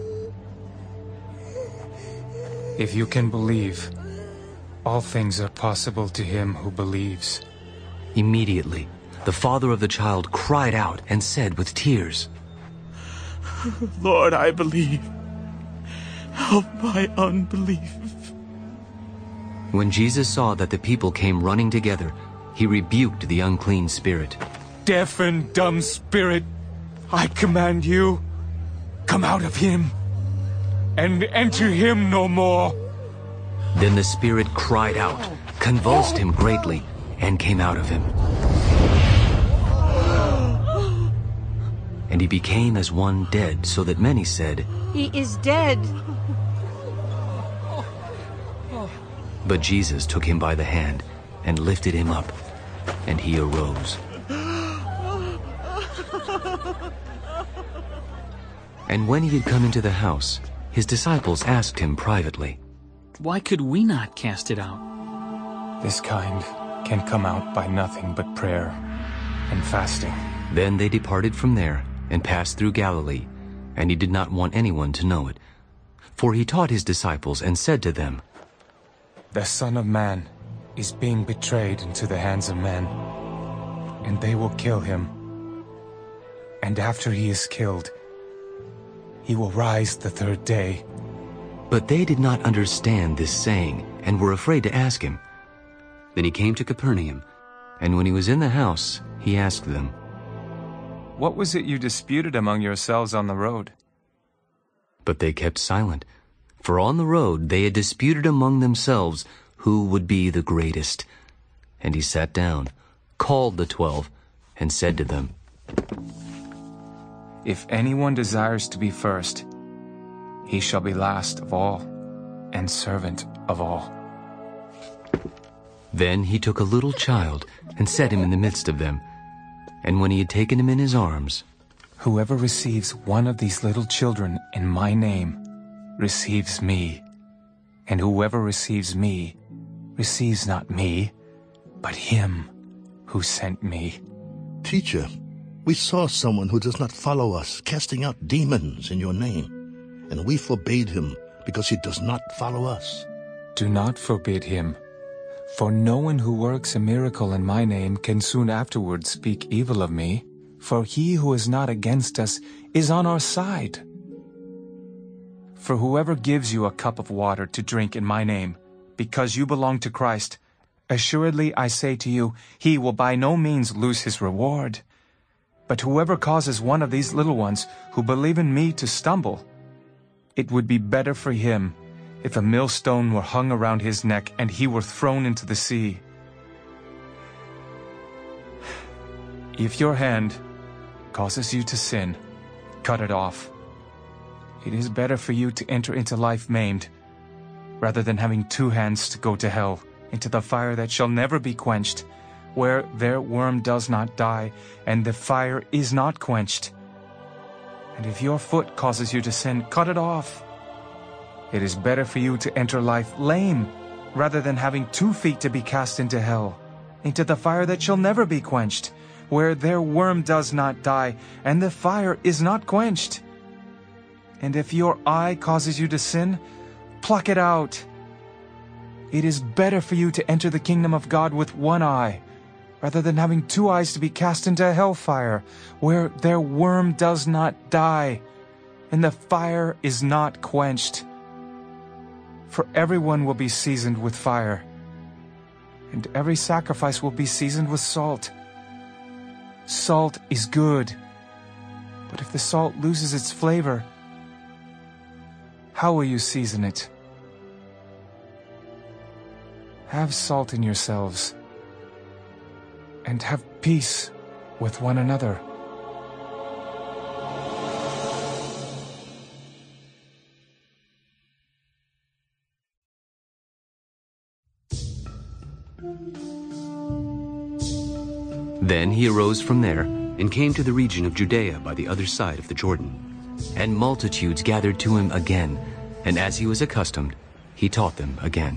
If you can believe, all things are possible to him who believes. Immediately, the father of the child cried out and said with tears, Lord, I believe. Help my unbelief. When Jesus saw that the people came running together, he rebuked the unclean spirit. Deaf and dumb spirit, I command you, come out of him, and enter him no more. Then the spirit cried out, convulsed him greatly, and came out of him. And he became as one dead, so that many said, He is dead. But Jesus took him by the hand and lifted him up, and he arose. And when he had come into the house, his disciples asked him privately, Why could we not cast it out? This kind can come out by nothing but prayer and fasting. Then they departed from there and passed through Galilee, and he did not want anyone to know it. For he taught his disciples and said to them, The Son of Man is being betrayed into the hands of men, and they will kill him. And after he is killed, he will rise the third day. But they did not understand this saying, and were afraid to ask him. Then he came to Capernaum, and when he was in the house, he asked them, What was it you disputed among yourselves on the road? But they kept silent, for on the road they had disputed among themselves who would be the greatest. And he sat down, called the twelve, and said to them, If anyone desires to be first, he shall be last of all, and servant of all. Then he took a little child, and set him in the midst of them. And when he had taken him in his arms, Whoever receives one of these little children in my name receives me, and whoever receives me receives not me, but him who sent me. Teacher, we saw someone who does not follow us casting out demons in your name, and we forbade him because he does not follow us. Do not forbid him, for no one who works a miracle in my name can soon afterwards speak evil of me, for he who is not against us is on our side. For whoever gives you a cup of water to drink in my name, because you belong to Christ, assuredly I say to you, he will by no means lose his reward. But whoever causes one of these little ones who believe in me to stumble, it would be better for him if a millstone were hung around his neck and he were thrown into the sea. If your hand causes you to sin, cut it off. It is better for you to enter into life maimed, rather than having two hands to go to hell, into the fire that shall never be quenched, where their worm does not die, and the fire is not quenched. And if your foot causes you to sin, cut it off. It is better for you to enter life lame, rather than having two feet to be cast into hell, into the fire that shall never be quenched, where their worm does not die, and the fire is not quenched. And if your eye causes you to sin, pluck it out. It is better for you to enter the kingdom of God with one eye, rather than having two eyes to be cast into hellfire, where their worm does not die, and the fire is not quenched. For everyone will be seasoned with fire, and every sacrifice will be seasoned with salt. Salt is good, but if the salt loses its flavor, how will you season it? Have salt in yourselves, and have peace with one another. Then he arose from there and came to the region of Judea by the other side of the Jordan. And multitudes gathered to him again, and as he was accustomed, he taught them again.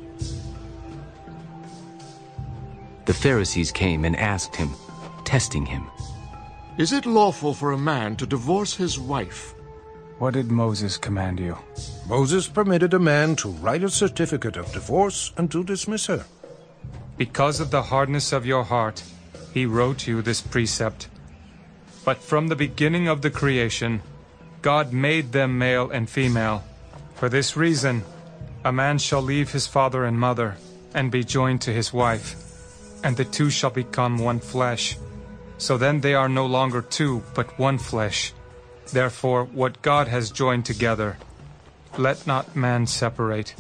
The Pharisees came and asked him, testing him, "Is it lawful for a man to divorce his wife?" What did Moses command you? Moses permitted a man to write a certificate of divorce and to dismiss her. Because of the hardness of your heart, he wrote you this precept. But from the beginning of the creation, God made them male and female. For this reason, a man shall leave his father and mother and be joined to his wife, and the two shall become one flesh. So then they are no longer two, but one flesh. Therefore, what God has joined together, let not man separate.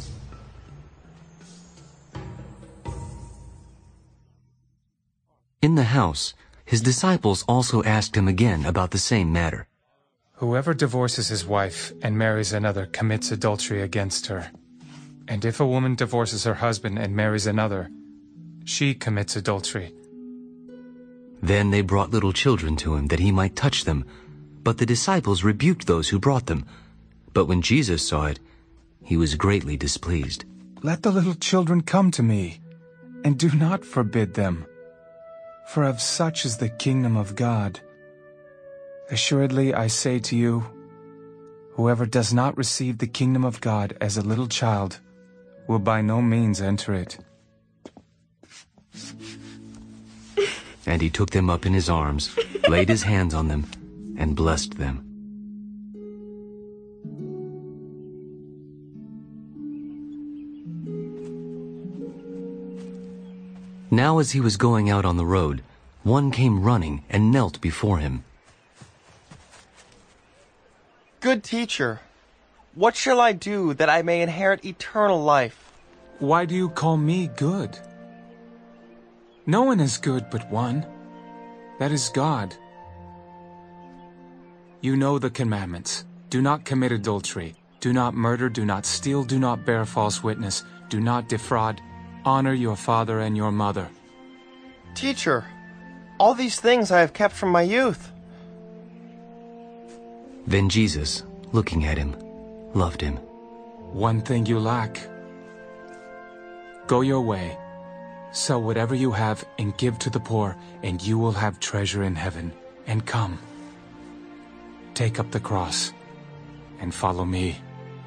In the house, his disciples also asked him again about the same matter. Whoever divorces his wife and marries another commits adultery against her. And if a woman divorces her husband and marries another, she commits adultery. Then they brought little children to him that he might touch them. But the disciples rebuked those who brought them. But when Jesus saw it, he was greatly displeased. Let the little children come to me, and do not forbid them. For of such is the kingdom of God. Assuredly, I say to you, whoever does not receive the kingdom of God as a little child will by no means enter it. And he took them up in his arms, laid his hands on them, and blessed them. Now as he was going out on the road, one came running and knelt before him. Good teacher, what shall I do that I may inherit eternal life? Why do you call me good? No one is good but one. That is God. You know the commandments. Do not commit adultery. Do not murder. Do not steal. Do not bear false witness. Do not defraud. Honor your father and your mother. Teacher, all these things I have kept from my youth. Then Jesus, looking at him, loved him. One thing you lack. Go your way. Sell whatever you have and give to the poor, and you will have treasure in heaven. And come. Take up the cross and follow me.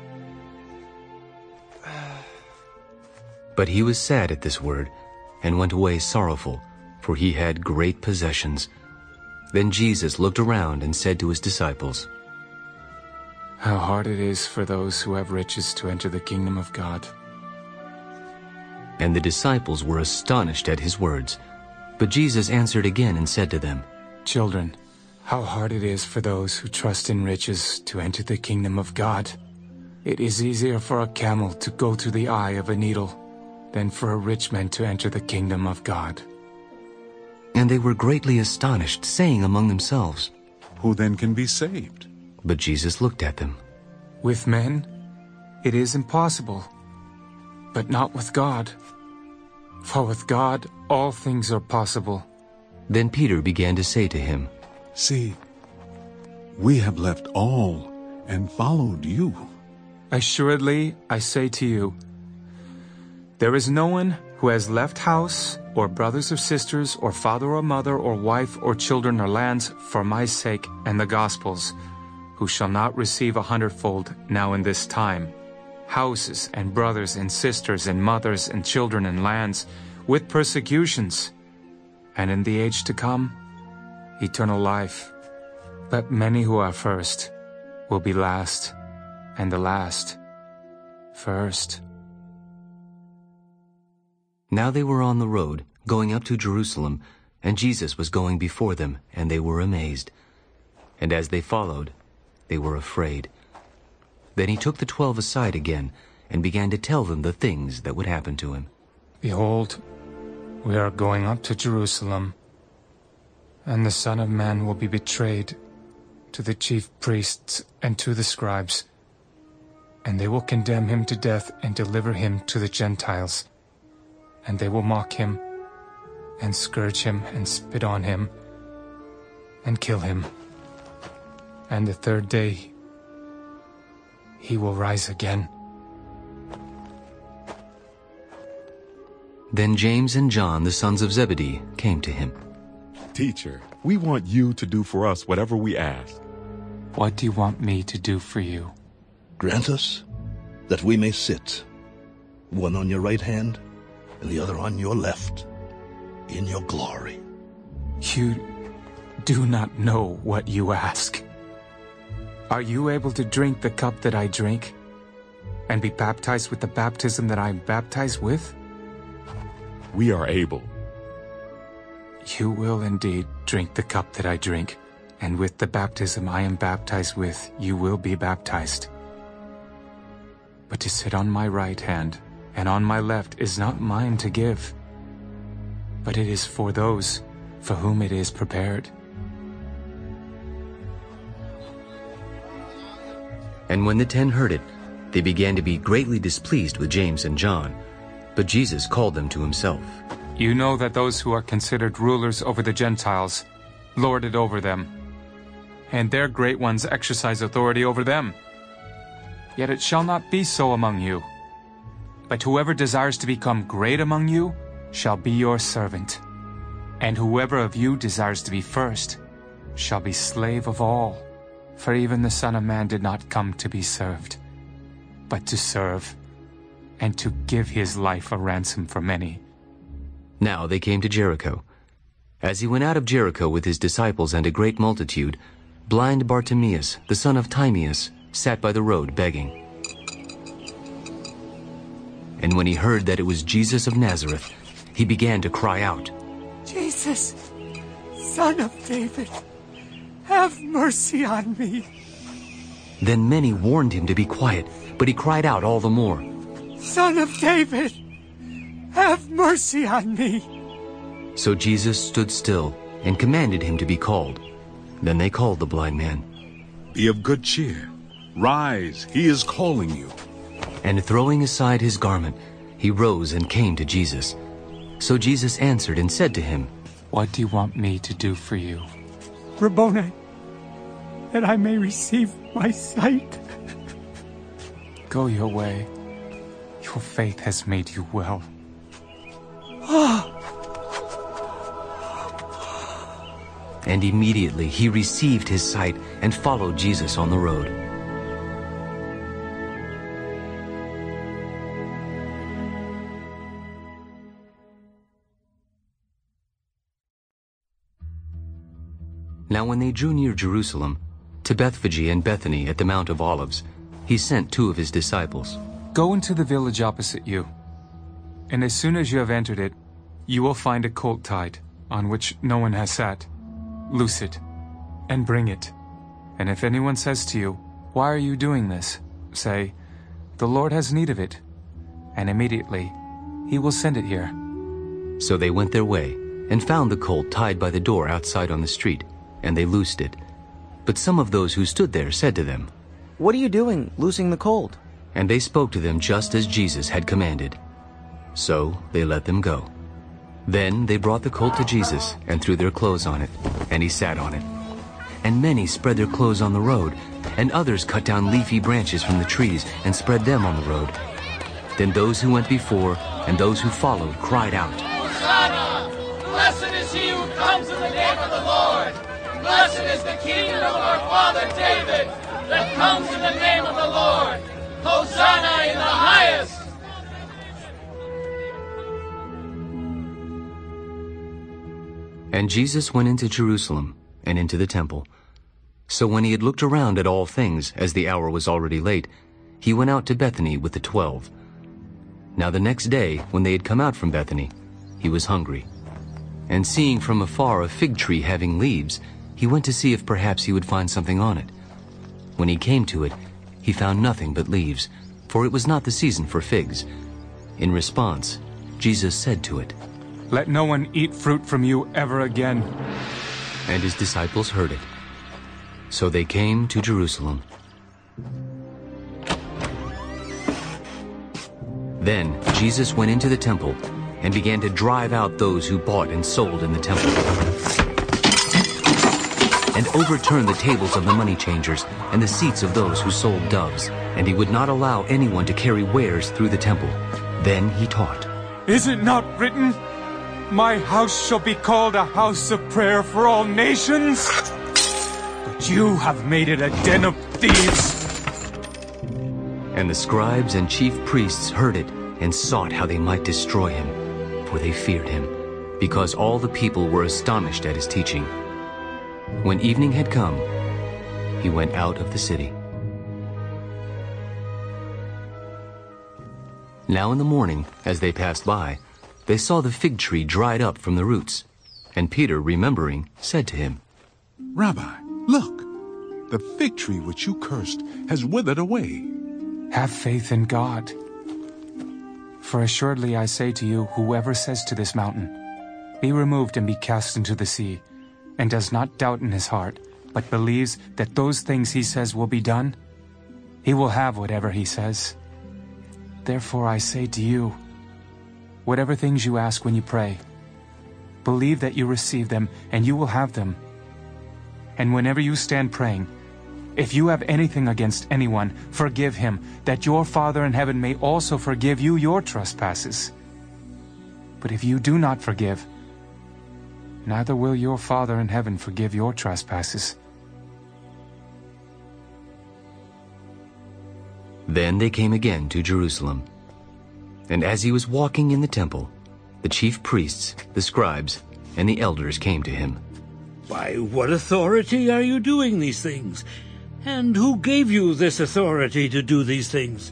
But he was sad at this word, and went away sorrowful, for he had great possessions. Then Jesus looked around and said to his disciples, How hard it is for those who have riches to enter the kingdom of God. And the disciples were astonished at his words. But Jesus answered again and said to them, Children, how hard it is for those who trust in riches to enter the kingdom of God. It is easier for a camel to go through the eye of a needle than for a rich man to enter the kingdom of God. And they were greatly astonished, saying among themselves, Who then can be saved? But Jesus looked at them. With men, it is impossible, but not with God. For with God, all things are possible. Then Peter began to say to him, See, we have left all and followed you. Assuredly, I say to you, there is no one who has left house, or brothers or sisters, or father or mother, or wife or children or lands, for my sake and the gospel's, who shall not receive a hundredfold now in this time, houses and brothers and sisters and mothers and children and lands, with persecutions, and in the age to come, eternal life. But many who are first will be last, and the last first. Now they were on the road, going up to Jerusalem, and Jesus was going before them, and they were amazed. And as they followed, they were afraid. Then he took the twelve aside again, and began to tell them the things that would happen to him. Behold, we are going up to Jerusalem, and the Son of Man will be betrayed to the chief priests and to the scribes, and they will condemn him to death and deliver him to the Gentiles. and they will mock him, and scourge him, and spit on him, and kill him. And the third day he will rise again. Then James and John, the sons of Zebedee, came to him. Teacher, we want you to do for us whatever we ask. What do you want me to do for you? Grant us that we may sit, one on your right hand and the other on your left, in your glory. You do not know what you ask. Are you able to drink the cup that I drink, and be baptized with the baptism that I am baptized with? We are able. You will indeed drink the cup that I drink, and with the baptism I am baptized with, you will be baptized. But to sit on my right hand and on my left is not mine to give, but it is for those for whom it is prepared. And when the ten heard it, they began to be greatly displeased with James and John. But Jesus called them to himself. You know that those who are considered rulers over the Gentiles lord it over them, and their great ones exercise authority over them. Yet it shall not be so among you. But whoever desires to become great among you shall be your servant. And whoever of you desires to be first shall be slave of all. For even the Son of Man did not come to be served, but to serve, and to give his life a ransom for many. Now they came to Jericho. As he went out of Jericho with his disciples and a great multitude, blind Bartimaeus, the son of Timaeus, sat by the road begging. And when he heard that it was Jesus of Nazareth, he began to cry out, Jesus, Son of David, have mercy on me. Then many warned him to be quiet, but he cried out all the more, Son of David, have mercy on me. So Jesus stood still and commanded him to be called. Then they called the blind man. Be of good cheer. Rise, he is calling you. And throwing aside his garment, he rose and came to Jesus. So Jesus answered and said to him, What do you want me to do for you? Rabboni, that I may receive my sight. Go your way. Your faith has made you well. And immediately he received his sight and followed Jesus on the road. Now when they drew near Jerusalem, to Bethphage and Bethany at the Mount of Olives, he sent two of his disciples. Go into the village opposite you, and as soon as you have entered it, you will find a colt tied, on which no one has sat. Loose it, and bring it. And if anyone says to you, Why are you doing this? Say, The Lord has need of it, and immediately he will send it here. So they went their way, and found the colt tied by the door outside on the street, and they loosed it. But some of those who stood there said to them, What are you doing, loosing the colt? And they spoke to them just as Jesus had commanded. So they let them go. Then they brought the colt to Jesus and threw their clothes on it, and he sat on it. And many spread their clothes on the road, and others cut down leafy branches from the trees and spread them on the road. Then those who went before and those who followed cried out, Hosanna! Blessed is he who comes in the name of the Lord! Blessed is the kingdom of our father David that comes in the name of the Lord! Hosanna in the highest! And Jesus went into Jerusalem and into the temple. So when he had looked around at all things, as the hour was already late, he went out to Bethany with the twelve. Now the next day, when they had come out from Bethany, he was hungry. And seeing from afar a fig tree having leaves, he went to see if perhaps he would find something on it. When he came to it, he found nothing but leaves, for it was not the season for figs. In response, Jesus said to it, Let no one eat fruit from you ever again. And his disciples heard it. So they came to Jerusalem. Then Jesus went into the temple, and began to drive out those who bought and sold in the temple, and overturned the tables of the money changers and the seats of those who sold doves. And he would not allow anyone to carry wares through the temple. Then he taught, "Is it not written, 'My house shall be called a house of prayer for all nations'? But you have made it a den of thieves." And the scribes and chief priests heard it and sought how they might destroy him, for they feared him, because all the people were astonished at his teaching. When evening had come, he went out of the city. Now in the morning, as they passed by, they saw the fig tree dried up from the roots. And Peter, remembering, said to him, "Rabbi, look, the fig tree which you cursed has withered away." Have faith in God. For assuredly I say to you, whoever says to this mountain, 'Be removed and be cast into the sea,' and does not doubt in his heart, but believes that those things he says will be done, he will have whatever he says. Therefore I say to you, whatever things you ask when you pray, believe that you receive them, and you will have them. And whenever you stand praying, if you have anything against anyone, forgive him, that your Father in heaven may also forgive you your trespasses. But if you do not forgive, neither will your Father in heaven forgive your trespasses." Then they came again to Jerusalem. And as he was walking in the temple, the chief priests, the scribes, and the elders came to him. "By what authority are you doing these things? And who gave you this authority to do these things?"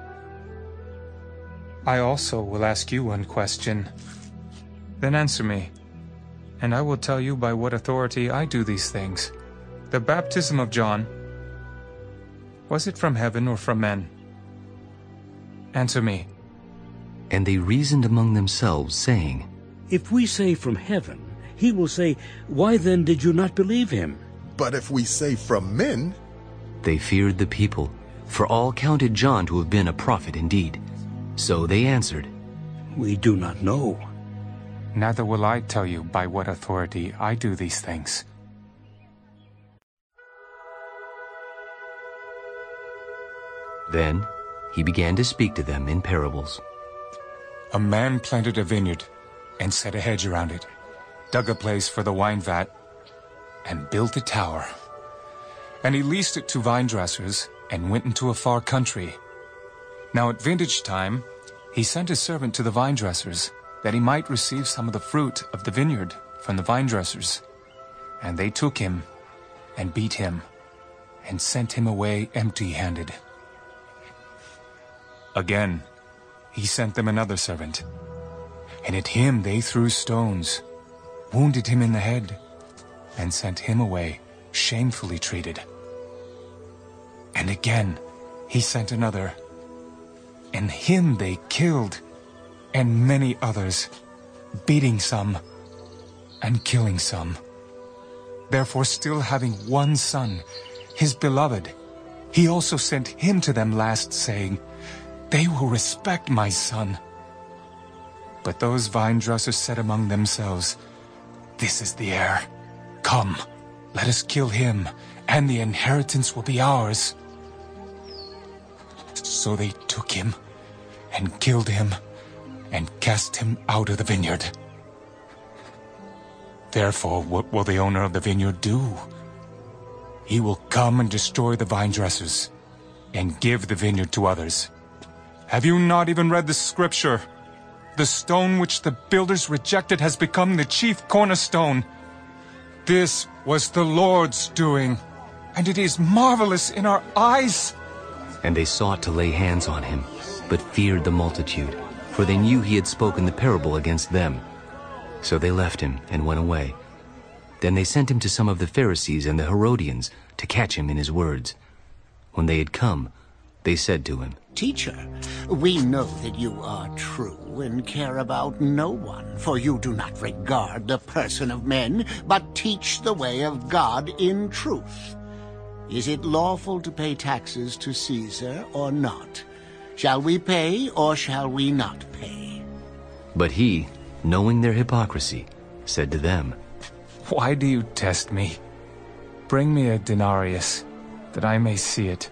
I also will ask you one question. Then answer me, and I will tell you by what authority I do these things. The baptism of John, was it from heaven or from men? Answer me. And they reasoned among themselves, saying, "If we say from heaven, he will say, 'Why then did you not believe him?' But if we say from men..." They feared the people, for all counted John to have been a prophet indeed. So they answered, "We do not know." Neither will I tell you by what authority I do these things. Then he began to speak to them in parables. A man planted a vineyard and set a hedge around it, dug a place for the wine vat, and built a tower. And he leased it to vine dressers and went into a far country. Now at vintage time, he sent his servant to the vine dressers, that he might receive some of the fruit of the vineyard from the vine dressers. And they took him and beat him and sent him away empty-handed. Again, he sent them another servant, and at him they threw stones, wounded him in the head, and sent him away shamefully treated. And again he sent another, and him they killed, and many others, beating some and killing some. Therefore, still having one son, his beloved, he also sent him to them last, saying, 'They will respect my son.' But those vine dressers said among themselves, 'This is the heir. Come, let us kill him, and the inheritance will be ours.' So they took him and killed him and cast him out of the vineyard. Therefore, what will the owner of the vineyard do? He will come and destroy the vine dressers and give the vineyard to others. Have you not even read the scripture? The stone which the builders rejected has become the chief cornerstone. This was the Lord's doing, and it is marvelous in our eyes." And they sought to lay hands on him, but feared the multitude, for they knew he had spoken the parable against them. So they left him and went away. Then they sent him to some of the Pharisees and the Herodians to catch him in his words. When they had come, they said to him, "Teacher, we know that you are true and care about no one, for you do not regard the person of men, but teach the way of God in truth. Is it lawful to pay taxes to Caesar or not? Shall we pay or shall we not pay?" But he, knowing their hypocrisy, said to them, Why do you test me? Bring me a denarius, that I may see it.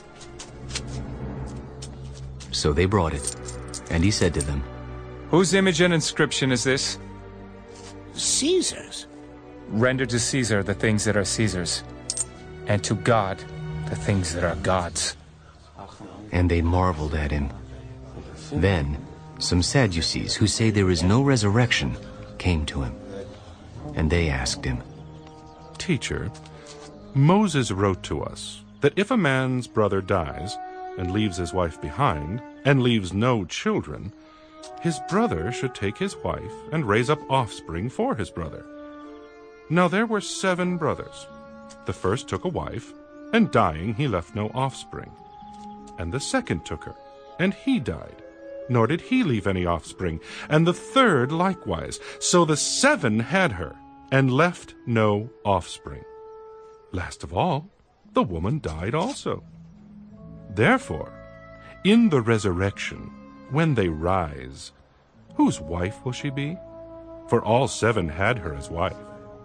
So they brought it, and he said to them, Whose image and inscription is this? Caesar's. Render to Caesar the things that are Caesar's, and to God the things that are God's. And they marveled at him. Then some Sadducees, who say there is no resurrection, came to him. And they asked him, Teacher, Moses wrote to us that if a man's brother dies and leaves his wife behind, and leaves no children, his brother should take his wife and raise up offspring for his brother. Now there were seven brothers. The first took a wife, and dying he left no offspring. And the second took her, and he died, nor did he leave any offspring. And the third likewise. So the seven had her, and left no offspring. Last of all, the woman died also. Therefore, in the resurrection, when they rise, whose wife will she be? For all seven had her as wife.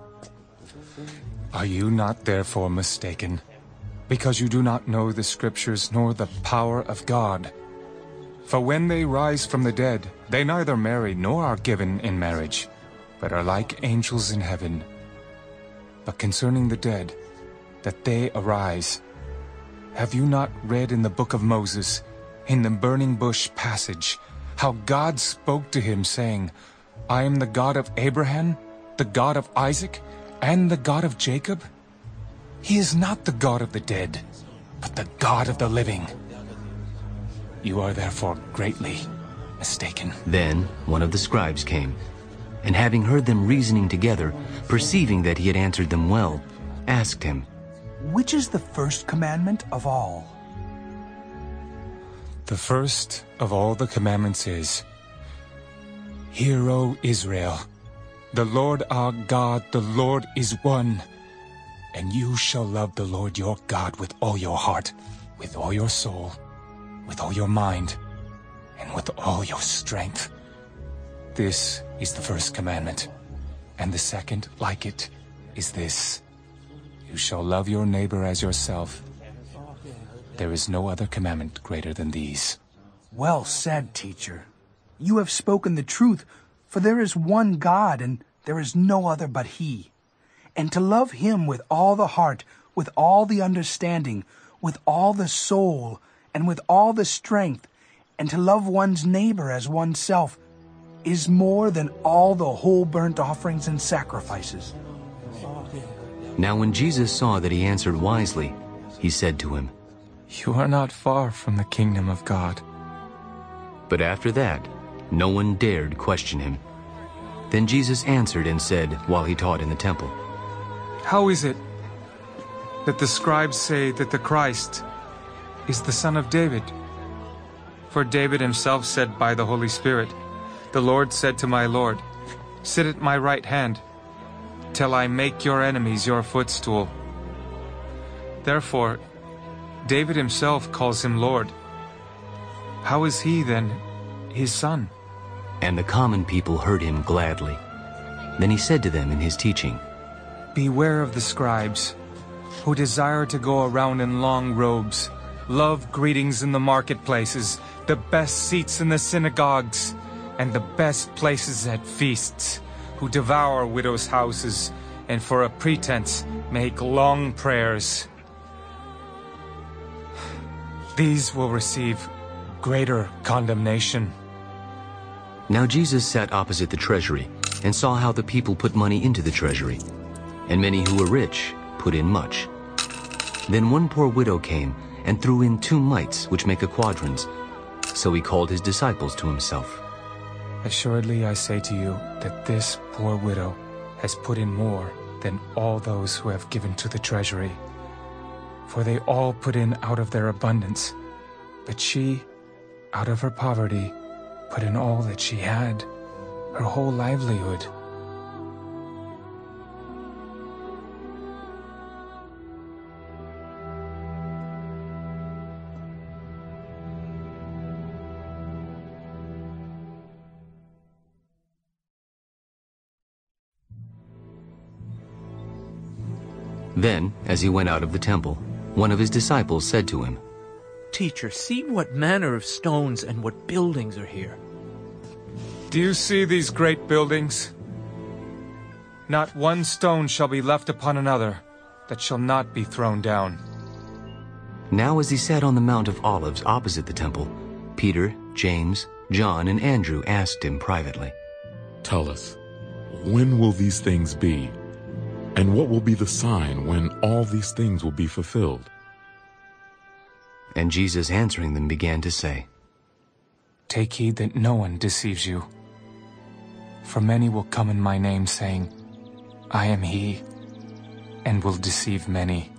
Are you not therefore mistaken, because you do not know the Scriptures nor the power of God? For when they rise from the dead, they neither marry nor are given in marriage, but are like angels in heaven. But concerning the dead, that they arise, have you not read in the book of Moses, in the burning bush passage, how God spoke to him, saying, I am the God of Abraham, the God of Isaac, and the God of Jacob? He is not the God of the dead, but the God of the living. You are therefore greatly mistaken. Then one of the scribes came, and having heard them reasoning together, perceiving that he had answered them well, asked him, Which is the first commandment of all? The first of all the commandments is, Hear, O Israel, the Lord our God, the Lord is one, and you shall love the Lord your God with all your heart, with all your soul, with all your mind, and with all your strength. This is the first commandment, and the second, like it, is this: You shall love your neighbor as yourself. There is no other commandment greater than these. Well said, teacher. You have spoken the truth, for there is one God, and there is no other but He. And to love Him with all the heart, with all the understanding, with all the soul, and with all the strength, and to love one's neighbor as oneself, is more than all the whole burnt offerings and sacrifices. Now when Jesus saw that he answered wisely, he said to him, You are not far from the kingdom of God. But after that, no one dared question him. Then Jesus answered and said, while he taught in the temple, How is it that the scribes say that the Christ is the son of David? For David himself said by the Holy Spirit, The Lord said to my Lord, Sit at my right hand, till I make your enemies your footstool. Therefore, David himself calls him Lord. How is he then his son? And the common people heard him gladly. Then he said to them in his teaching, Beware of the scribes, who desire to go around in long robes, love greetings in the marketplaces, the best seats in the synagogues, and the best places at feasts, who devour widows' houses, and for a pretense make long prayers. These will receive greater condemnation. Now Jesus sat opposite the treasury, and saw how the people put money into the treasury. And many who were rich put in much. Then one poor widow came, and threw in two mites, which make a quadrans. So he called his disciples to himself. Assuredly I say to you that this poor widow has put in more than all those who have given to the treasury. For they all put in out of their abundance, but she, out of her poverty, put in all that she had, her whole livelihood. Then, as he went out of the temple, one of his disciples said to him, Teacher, see what manner of stones and what buildings are here. Do you see these great buildings? Not one stone shall be left upon another that shall not be thrown down. Now as he sat on the Mount of Olives opposite the temple, Peter, James, John, and Andrew asked him privately, Tell us, when will these things be? And what will be the sign when all these things will be fulfilled? And Jesus answering them began to say, Take heed that no one deceives you. For many will come in my name, saying, I am he, and will deceive many.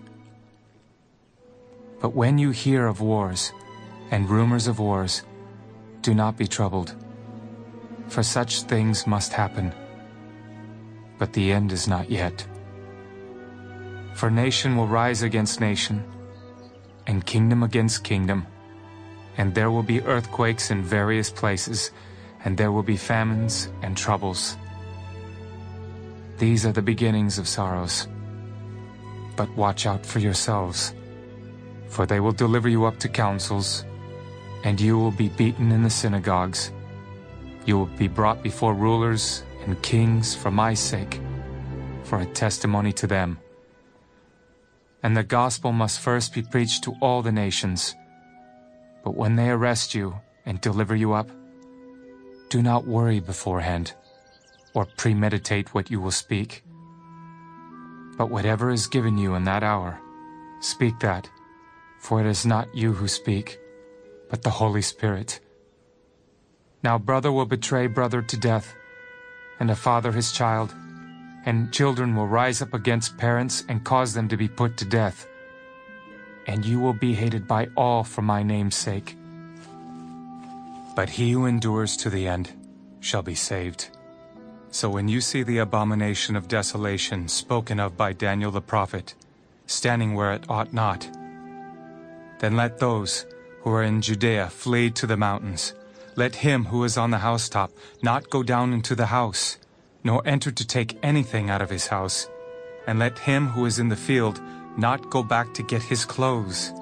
But when you hear of wars and rumors of wars, do not be troubled, for such things must happen. But the end is not yet. For nation will rise against nation, and kingdom against kingdom, and there will be earthquakes in various places, and there will be famines and troubles. These are the beginnings of sorrows. But watch out for yourselves, for they will deliver you up to councils, and you will be beaten in the synagogues. You will be brought before rulers and kings for my sake, for a testimony to them. And the gospel must first be preached to all the nations. But when they arrest you and deliver you up, do not worry beforehand, or premeditate what you will speak. But whatever is given you in that hour, speak that, for it is not you who speak, but the Holy Spirit. Now brother will betray brother to death, and a father his child, and children will rise up against parents and cause them to be put to death. And you will be hated by all for my name's sake. But he who endures to the end shall be saved. So when you see the abomination of desolation spoken of by Daniel the prophet, standing where it ought not, then let those who are in Judea flee to the mountains. Let him who is on the housetop not go down into the house, nor enter to take anything out of his house. And let him who is in the field not go back to get his clothes.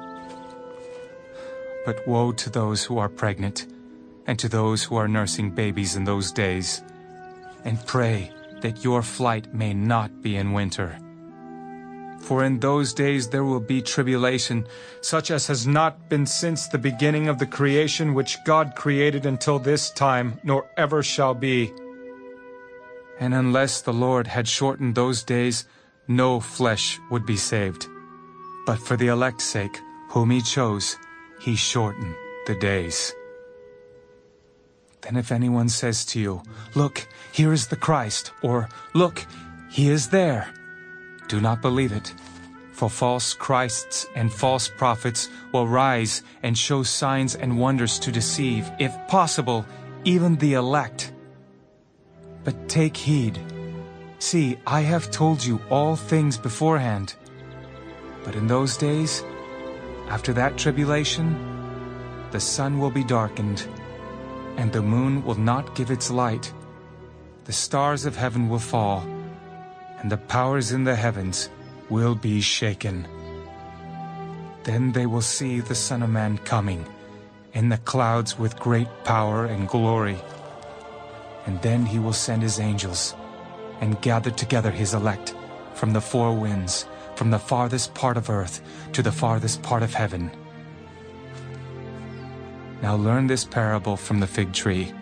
But woe to those who are pregnant, and to those who are nursing babies in those days. And pray that your flight may not be in winter. For in those days there will be tribulation, such as has not been since the beginning of the creation which God created until this time, nor ever shall be. And unless the Lord had shortened those days, no flesh would be saved. But for the elect's sake, whom he chose, he shortened the days. Then if anyone says to you, Look, here is the Christ, or Look, he is there, do not believe it. For false Christs and false prophets will rise and show signs and wonders to deceive, if possible, even the elect. But take heed. See, I have told you all things beforehand. But in those days, after that tribulation, the sun will be darkened, and the moon will not give its light. The stars of heaven will fall, and the powers in the heavens will be shaken. Then they will see the Son of Man coming in the clouds with great power and glory. And then he will send his angels and gather together his elect from the four winds, from the farthest part of earth to the farthest part of heaven. Now learn this parable from the fig tree.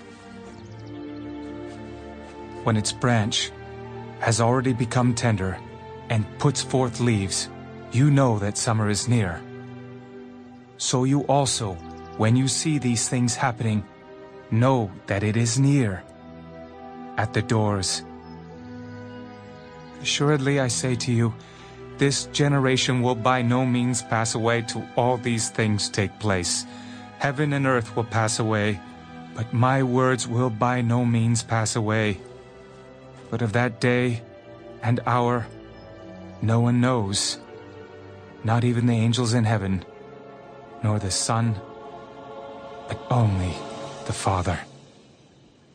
When its branch has already become tender and puts forth leaves, you know that summer is near. So you also, when you see these things happening, know that it is near, at the doors. Assuredly I say to you, this generation will by no means pass away till all these things take place. Heaven and earth will pass away, but my words will by no means pass away. But of that day and hour no one knows, not even the angels in heaven, nor the Son, but only the Father.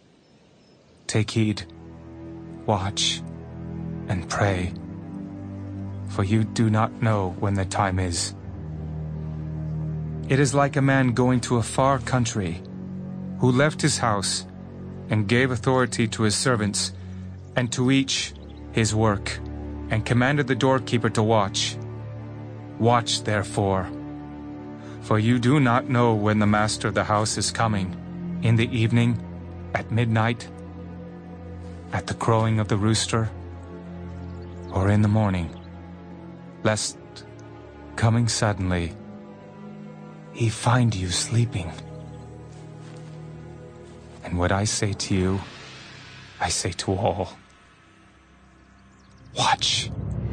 Take heed, watch, and pray, for you do not know when the time is. It is like a man going to a far country, who left his house and gave authority to his servants, and to each his work, and commanded the doorkeeper to watch. Watch, therefore, for you do not know when the master of the house is coming, in the evening, at midnight, at the crowing of the rooster, or in the morning, lest, coming suddenly, he find you sleeping. And what I say to you, I say to all. Watch.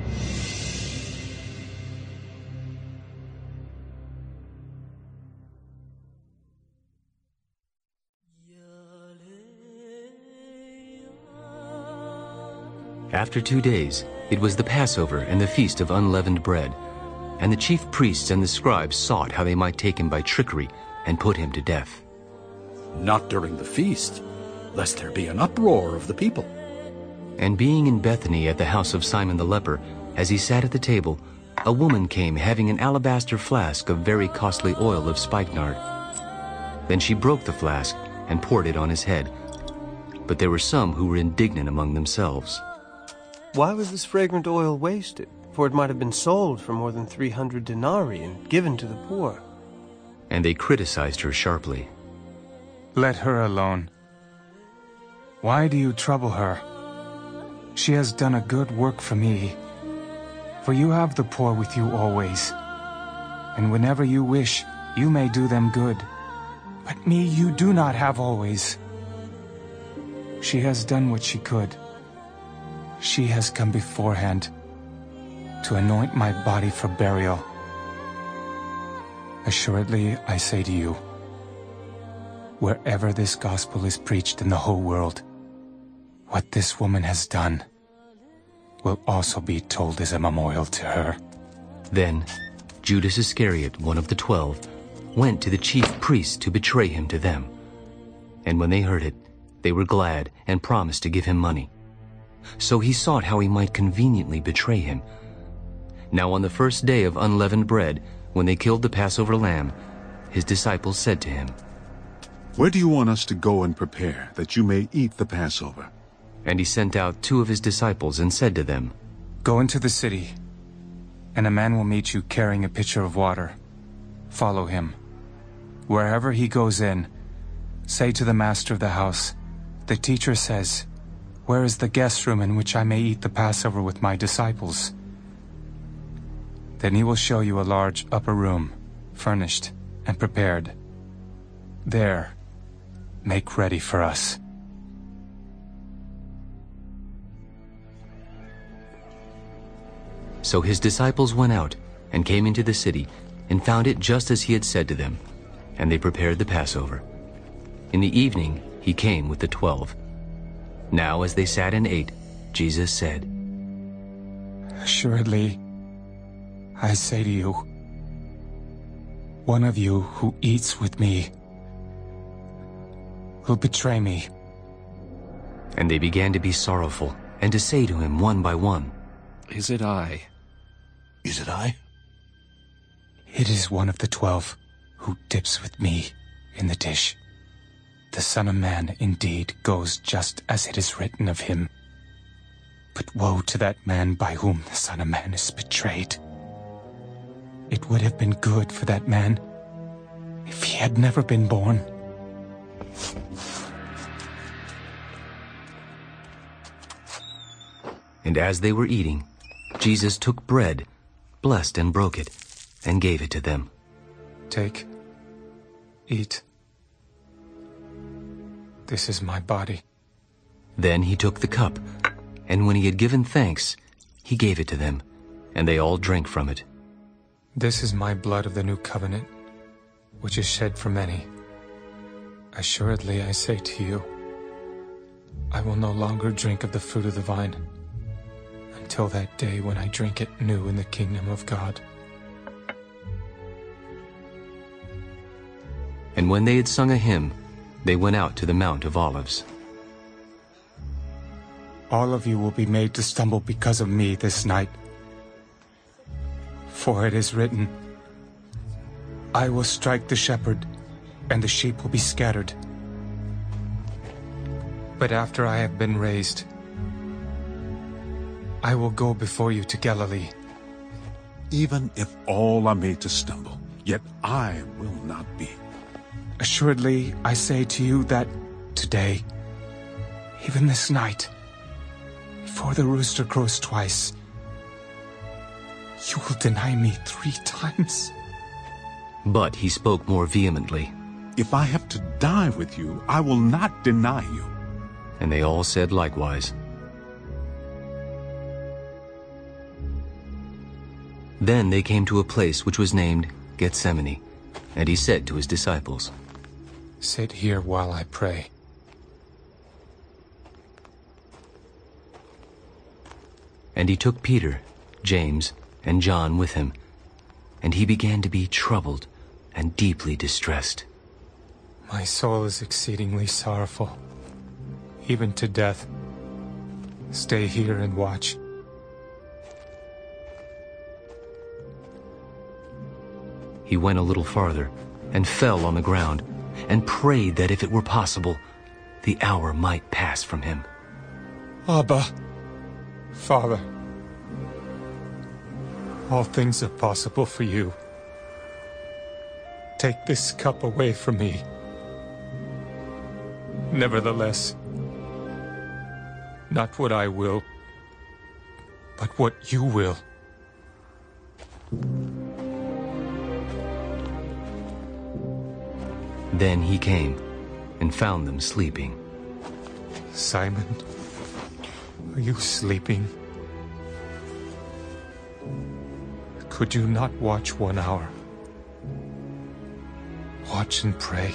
After two days, it was the Passover and the Feast of Unleavened Bread, and the chief priests and the scribes sought how they might take him by trickery and put him to death. Not during the feast, lest there be an uproar of the people. And being in Bethany at the house of Simon the leper, as he sat at the table, a woman came having an alabaster flask of very costly oil of spikenard. Then she broke the flask and poured it on his head. But there were some who were indignant among themselves. Why was this fragrant oil wasted? For it might have been sold for more than three hundred denarii and given to the poor. And they criticized her sharply. Let her alone. Why do you trouble her? She has done a good work for me. For you have the poor with you always, and whenever you wish, you may do them good. But me you do not have always. She has done what she could. She has come beforehand to anoint my body for burial. Assuredly, I say to you, wherever this gospel is preached in the whole world, what this woman has done will also be told as a memorial to her. Then Judas Iscariot, one of the twelve, went to the chief priests to betray him to them. And when they heard it, they were glad and promised to give him money. So he sought how he might conveniently betray him. Now on the first day of unleavened bread, when they killed the Passover lamb, his disciples said to him, Where do you want us to go and prepare, that you may eat the Passover? And he sent out two of his disciples and said to them, Go into the city, and a man will meet you carrying a pitcher of water. Follow him. Wherever he goes in, say to the master of the house, The teacher says, Where is the guest room in which I may eat the Passover with my disciples? Then he will show you a large upper room, furnished and prepared. There, make ready for us. So his disciples went out and came into the city and found it just as he had said to them, and they prepared the Passover. In the evening he came with the twelve. Now as they sat and ate, Jesus said, Assuredly, I say to you, one of you who eats with me will betray me. And they began to be sorrowful and to say to him one by one, Is it I? Is it I? It is one of the twelve who dips with me in the dish. The Son of Man indeed goes just as it is written of him. But woe to that man by whom the Son of Man is betrayed. It would have been good for that man if he had never been born. And as they were eating, Jesus took bread, blessed and broke it, and gave it to them. Take, eat. This is my body. Then he took the cup, and when he had given thanks, he gave it to them, and they all drank from it. This is my blood of the new covenant, which is shed for many. Assuredly, I say to you, I will no longer drink of the fruit of the vine until that day when I drink it new in the kingdom of God. And when they had sung a hymn, they went out to the Mount of Olives. All of you will be made to stumble because of me this night. For it is written, I will strike the shepherd, and the sheep will be scattered. But after I have been raised, I will go before you to Galilee. Even if all are made to stumble, yet I will not be. Assuredly, I say to you that today, even this night, before the rooster crows twice, you will deny me three times. But he spoke more vehemently. If I have to die with you, I will not deny you. And they all said likewise. Then they came to a place which was named Gethsemane, and he said to his disciples, Sit here while I pray. And he took Peter, James, and John with him, and he began to be troubled and deeply distressed. My soul is exceedingly sorrowful, even to death. Stay here and watch. He went a little farther and fell on the ground and prayed that if it were possible, the hour might pass from him. Abba, Father, all things are possible for you. Take this cup away from me. Nevertheless, not what I will, but what you will. Then he came and found them sleeping. Simon, are you sleeping? Could you not watch one hour? Watch and pray,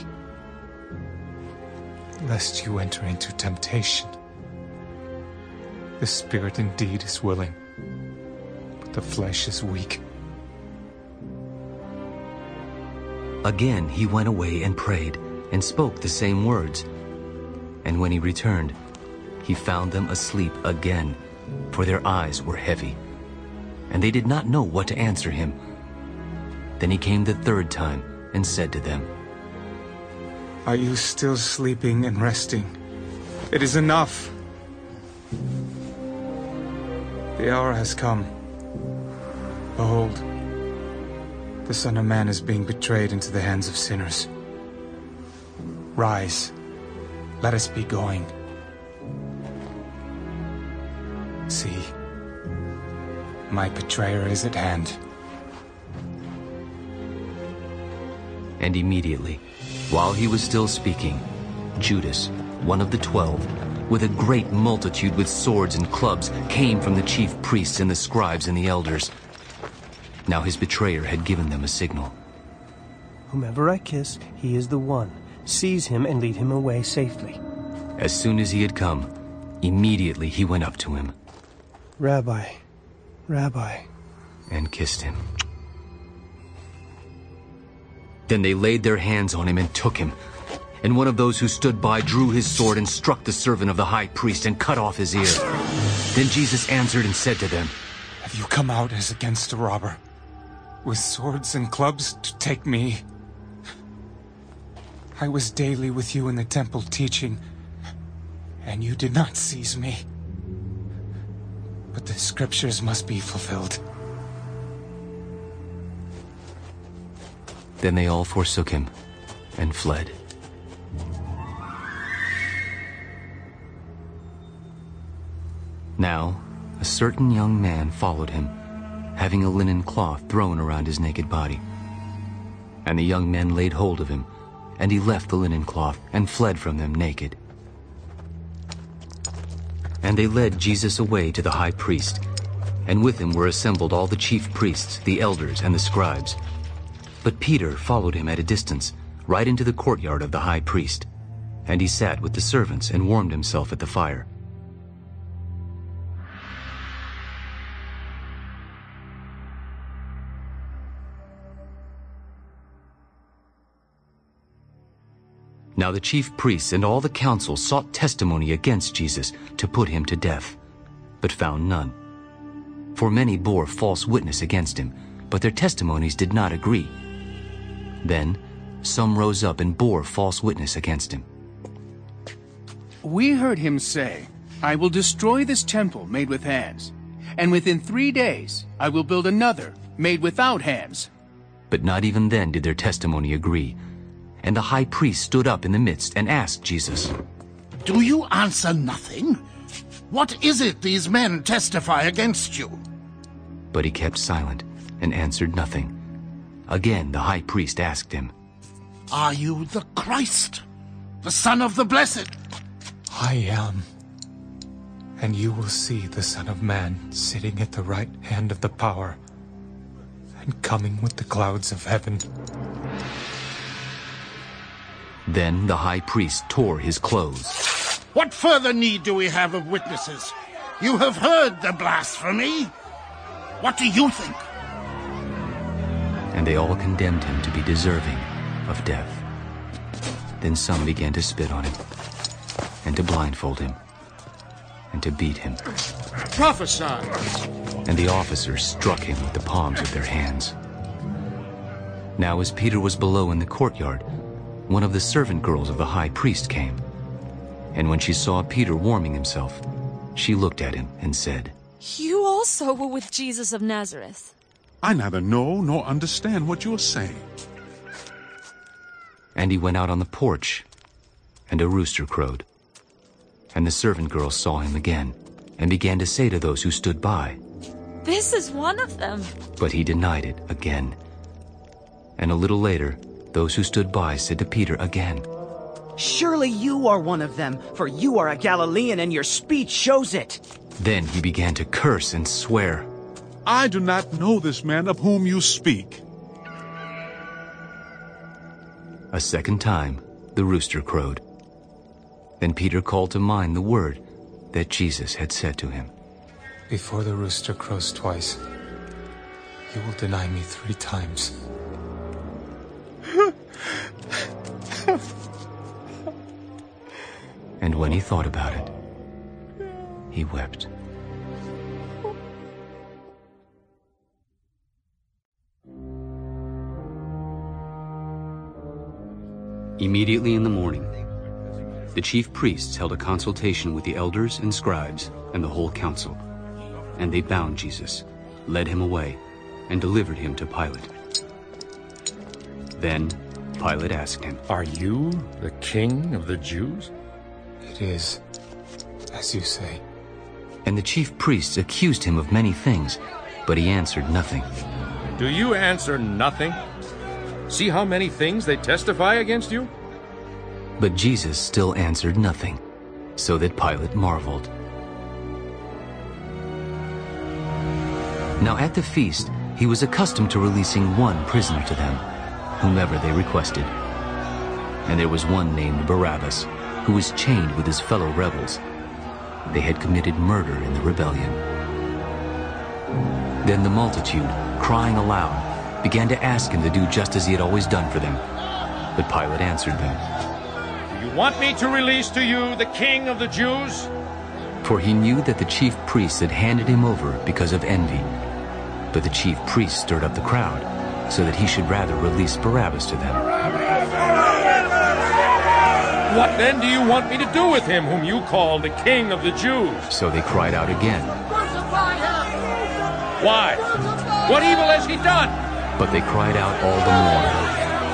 lest you enter into temptation. The spirit indeed is willing, but the flesh is weak. Again he went away and prayed, and spoke the same words. And when he returned, he found them asleep again, for their eyes were heavy, and they did not know what to answer him. Then he came the third time, and said to them, Are you still sleeping and resting? It is enough. The hour has come. Behold, the Son of Man is being betrayed into the hands of sinners. Rise, let us be going. See, my betrayer is at hand. And immediately, while he was still speaking, Judas, one of the twelve, with a great multitude with swords and clubs, came from the chief priests and the scribes and the elders. Now his betrayer had given them a signal. Whomever I kiss, he is the one. Seize him and lead him away safely. As soon as he had come, immediately he went up to him. Rabbi, Rabbi, and kissed him. Then they laid their hands on him and took him. And one of those who stood by drew his sword and struck the servant of the high priest and cut off his ear. Then Jesus answered and said to them, Have you come out as against a robber, with swords and clubs to take me? I was daily with you in the temple teaching, and you did not seize me. But the scriptures must be fulfilled. Then they all forsook him and fled. Now, a certain young man followed him, having a linen cloth thrown around his naked body. And the young men laid hold of him, and he left the linen cloth and fled from them naked. And they led Jesus away to the high priest, and with him were assembled all the chief priests, the elders, and the scribes. But Peter followed him at a distance, right into the courtyard of the high priest, and he sat with the servants and warmed himself at the fire. Now the chief priests and all the council sought testimony against Jesus to put him to death, but found none. For many bore false witness against him, but their testimonies did not agree. Then some rose up and bore false witness against him. We heard him say, "I will destroy this temple made with hands, and within three days I will build another made without hands." But not even then did their testimony agree. And the high priest stood up in the midst and asked Jesus, "Do you answer nothing? What is it these men testify against you?" But he kept silent and answered nothing. Again the high priest asked him, "Are you the Christ, the Son of the Blessed?" I am. And you will see the Son of Man sitting at the right hand of the power and coming with the clouds of heaven. Then the high priest tore his clothes. "What further need do we have of witnesses? You have heard the blasphemy. What do you think?" And they all condemned him to be deserving of death. Then some began to spit on him, and to blindfold him, and to beat him. "Prophesy!" And the officers struck him with the palms of their hands. Now as Peter was below in the courtyard, one of the servant girls of the high priest came. And when she saw Peter warming himself, she looked at him and said, "You also were with Jesus of Nazareth." I neither know nor understand what you are saying. And he went out on the porch, and a rooster crowed. And the servant girl saw him again, and began to say to those who stood by, "This is one of them." But he denied it again. And a little later, those who stood by said to Peter again, "Surely you are one of them, for you are a Galilean and your speech shows it." Then he began to curse and swear, "I do not know this man of whom you speak." A second time, the rooster crowed. Then Peter called to mind the word that Jesus had said to him, Before the rooster crows twice, you will deny me three times. And when he thought about it, he wept. Immediately in the morning, the chief priests held a consultation with the elders and scribes and the whole council. And they bound Jesus, led him away, and delivered him to Pilate. Then Pilate asked him, "Are you the king of the Jews?" It is, as you say. And the chief priests accused him of many things, but he answered nothing. Do you answer nothing? See how many things they testify against you? But Jesus still answered nothing, so that Pilate marveled. Now at the feast, he was accustomed to releasing one prisoner to them, whomever they requested. And there was one named Barabbas, who was chained with his fellow rebels. They had committed murder in the rebellion. Then the multitude, crying aloud, began to ask him to do just as he had always done for them. But Pilate answered them, Do you want me to release to you the king of the Jews? For he knew that the chief priests had handed him over because of envy. But the chief priests stirred up the crowd, so that he should rather release Barabbas to them. What then do you want me to do with him whom you call the king of the Jews? So they cried out again. Why? What evil has he done? But they cried out all the more.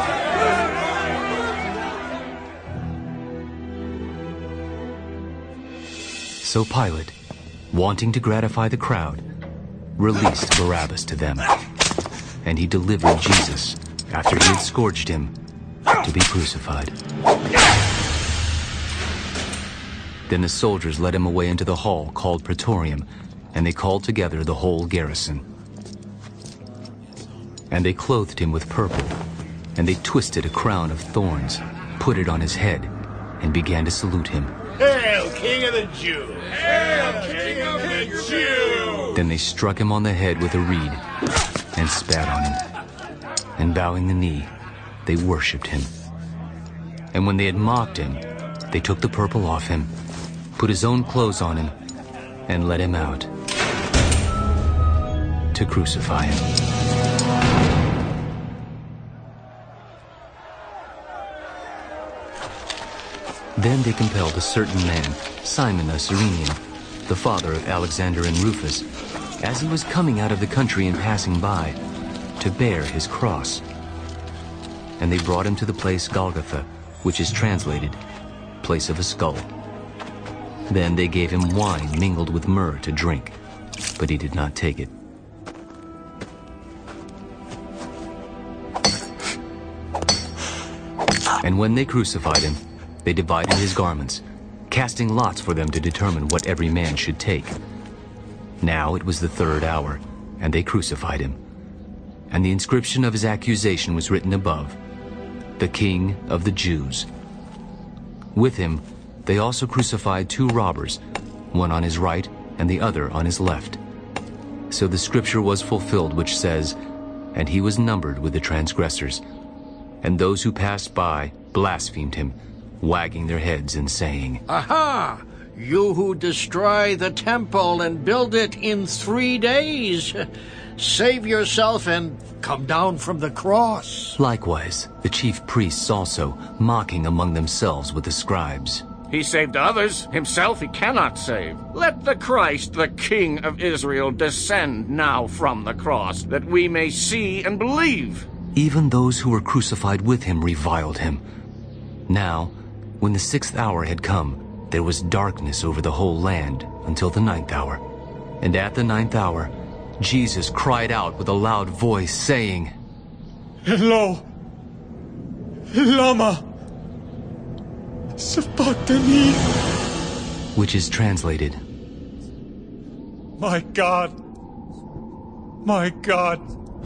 So Pilate, wanting to gratify the crowd, released Barabbas to them. And he delivered Jesus, after he had scourged him, to be crucified. Then the soldiers led him away into the hall called Praetorium, and they called together the whole garrison. And they clothed him with purple, and they twisted a crown of thorns, put it on his head, and began to salute him. Hail, King of the Jews! Hail, King of the Jews! Then they struck him on the head with a reed, and spat on him. And bowing the knee, they worshipped him. And when they had mocked him, they took the purple off him, put his own clothes on him, and led him out to crucify him. Then they compelled a certain man, Simon a Cyrenian, the father of Alexander and Rufus, as he was coming out of the country and passing by, to bear his cross. And they brought him to the place Golgotha, which is translated, place of a skull. Then they gave him wine mingled with myrrh to drink, but he did not take it. And when they crucified him, they divided his garments, casting lots for them to determine what every man should take. Now it was the third hour, and they crucified him. And the inscription of his accusation was written above, "The King of the Jews." With him, they also crucified two robbers, one on his right and the other on his left. So the scripture was fulfilled which says, "And he was numbered with the transgressors." And those who passed by blasphemed him, wagging their heads and saying, "Aha! You who destroy the temple and build it in three days, save yourself and come down from the cross." Likewise, the chief priests also, mocking among themselves with the scribes. He saved others, himself he cannot save. Let the Christ, the King of Israel, descend now from the cross, that we may see and believe. Even those who were crucified with him reviled him. Now, when the sixth hour had come, there was darkness over the whole land until the ninth hour. And at the ninth hour, Jesus cried out with a loud voice, saying, "Elo, lama sabachthani," which is translated, "My God, my God,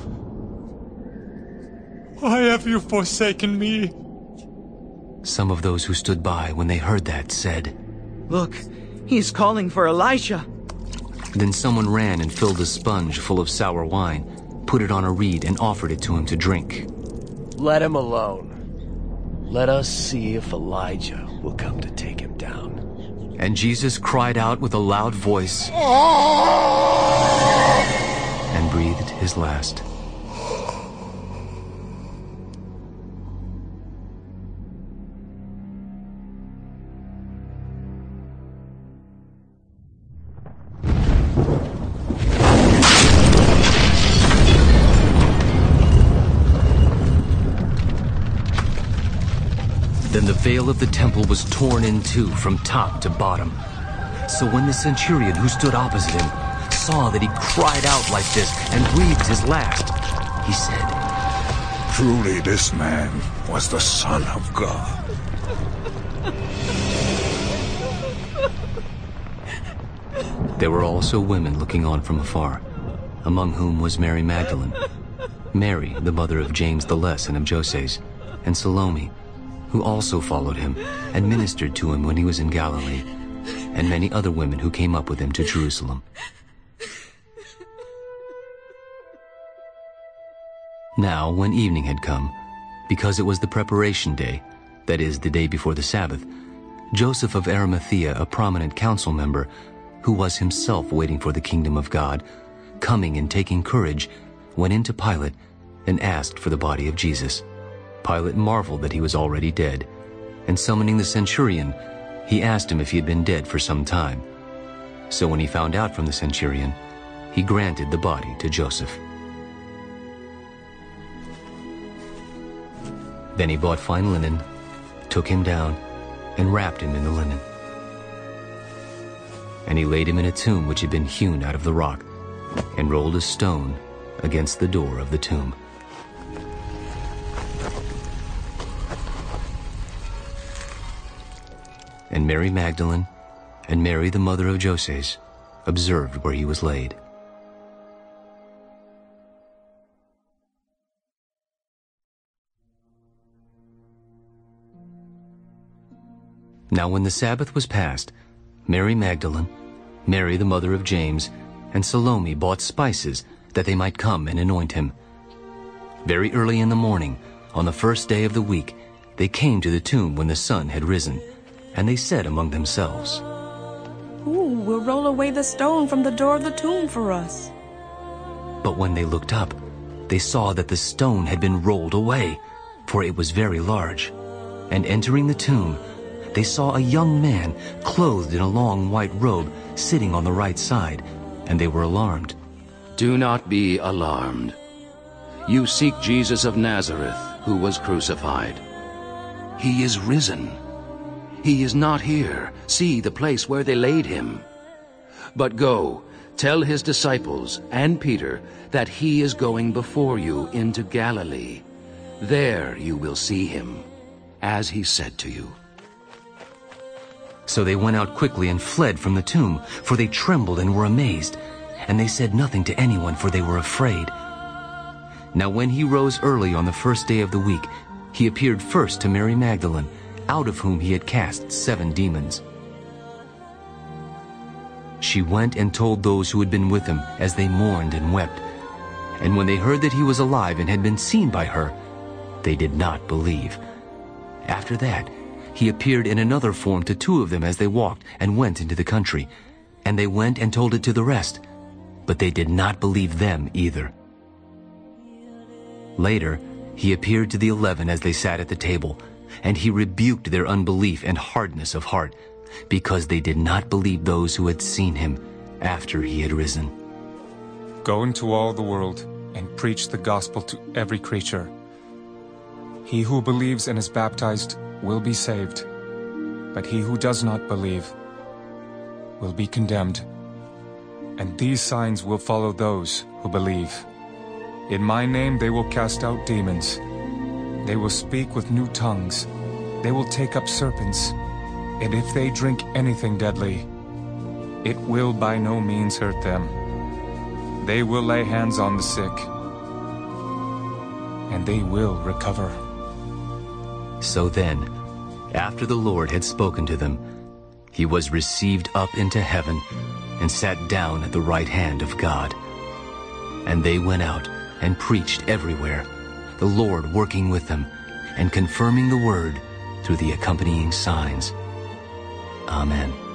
why have you forsaken me?" Some of those who stood by when they heard that said, "Look, he's calling for Elijah." Then someone ran and filled a sponge full of sour wine, put it on a reed, and offered it to him to drink. "Let him alone. Let us see if Elijah will come to take him down." And Jesus cried out with a loud voice and breathed his last. Then the veil of the temple was torn in two from top to bottom. So when the centurion who stood opposite him saw that he cried out like this and breathed his last, he said, "Truly this man was the Son of God." There were also women looking on from afar, among whom was Mary Magdalene, Mary, the mother of James the Less and of Joses, and Salome, who also followed him and ministered to him when he was in Galilee, and many other women who came up with him to Jerusalem. Now, when evening had come, because it was the preparation day, that is, the day before the Sabbath, Joseph of Arimathea, a prominent council member, who was himself waiting for the kingdom of God, coming and taking courage, went into Pilate and asked for the body of Jesus. Pilate marveled that he was already dead, and summoning the centurion, he asked him if he had been dead for some time. So when he found out from the centurion, he granted the body to Joseph. Then he bought fine linen, took him down, and wrapped him in the linen. And he laid him in a tomb which had been hewn out of the rock, and rolled a stone against the door of the tomb. And Mary Magdalene and Mary, the mother of Joses, observed where he was laid. Now when the Sabbath was past, Mary Magdalene, Mary the mother of James, and Salome bought spices that they might come and anoint him. Very early in the morning, on the first day of the week, they came to the tomb when the sun had risen, and they said among themselves, "Who will roll away the stone from the door of the tomb for us?" But when they looked up, they saw that the stone had been rolled away, for it was very large. And entering the tomb, they saw a young man clothed in a long white robe sitting on the right side, and they were alarmed. Do not be alarmed. You seek Jesus of Nazareth, who was crucified. He is risen. He is not here. See the place where they laid him. But go, tell his disciples and Peter that he is going before you into Galilee. There you will see him, as he said to you. So they went out quickly and fled from the tomb, for they trembled and were amazed. And they said nothing to anyone, for they were afraid. Now when he rose early on the first day of the week, he appeared first to Mary Magdalene, out of whom he had cast seven demons. She went and told those who had been with him, as they mourned and wept. And when they heard that he was alive and had been seen by her, they did not believe. After that, he appeared in another form to two of them as they walked and went into the country. And they went and told it to the rest, but they did not believe them either. Later, he appeared to the eleven as they sat at the table, and he rebuked their unbelief and hardness of heart, because they did not believe those who had seen him after he had risen. Go into all the world and preach the gospel to every creature. He who believes and is baptized will be saved, but he who does not believe will be condemned. And these signs will follow those who believe. In my name they will cast out demons. They will speak with new tongues. They will take up serpents. And if they drink anything deadly, it will by no means hurt them. They will lay hands on the sick, and they will recover. So then, after the Lord had spoken to them, he was received up into heaven and sat down at the right hand of God. And they went out and preached everywhere, the Lord working with them and confirming the word through the accompanying signs. Amen.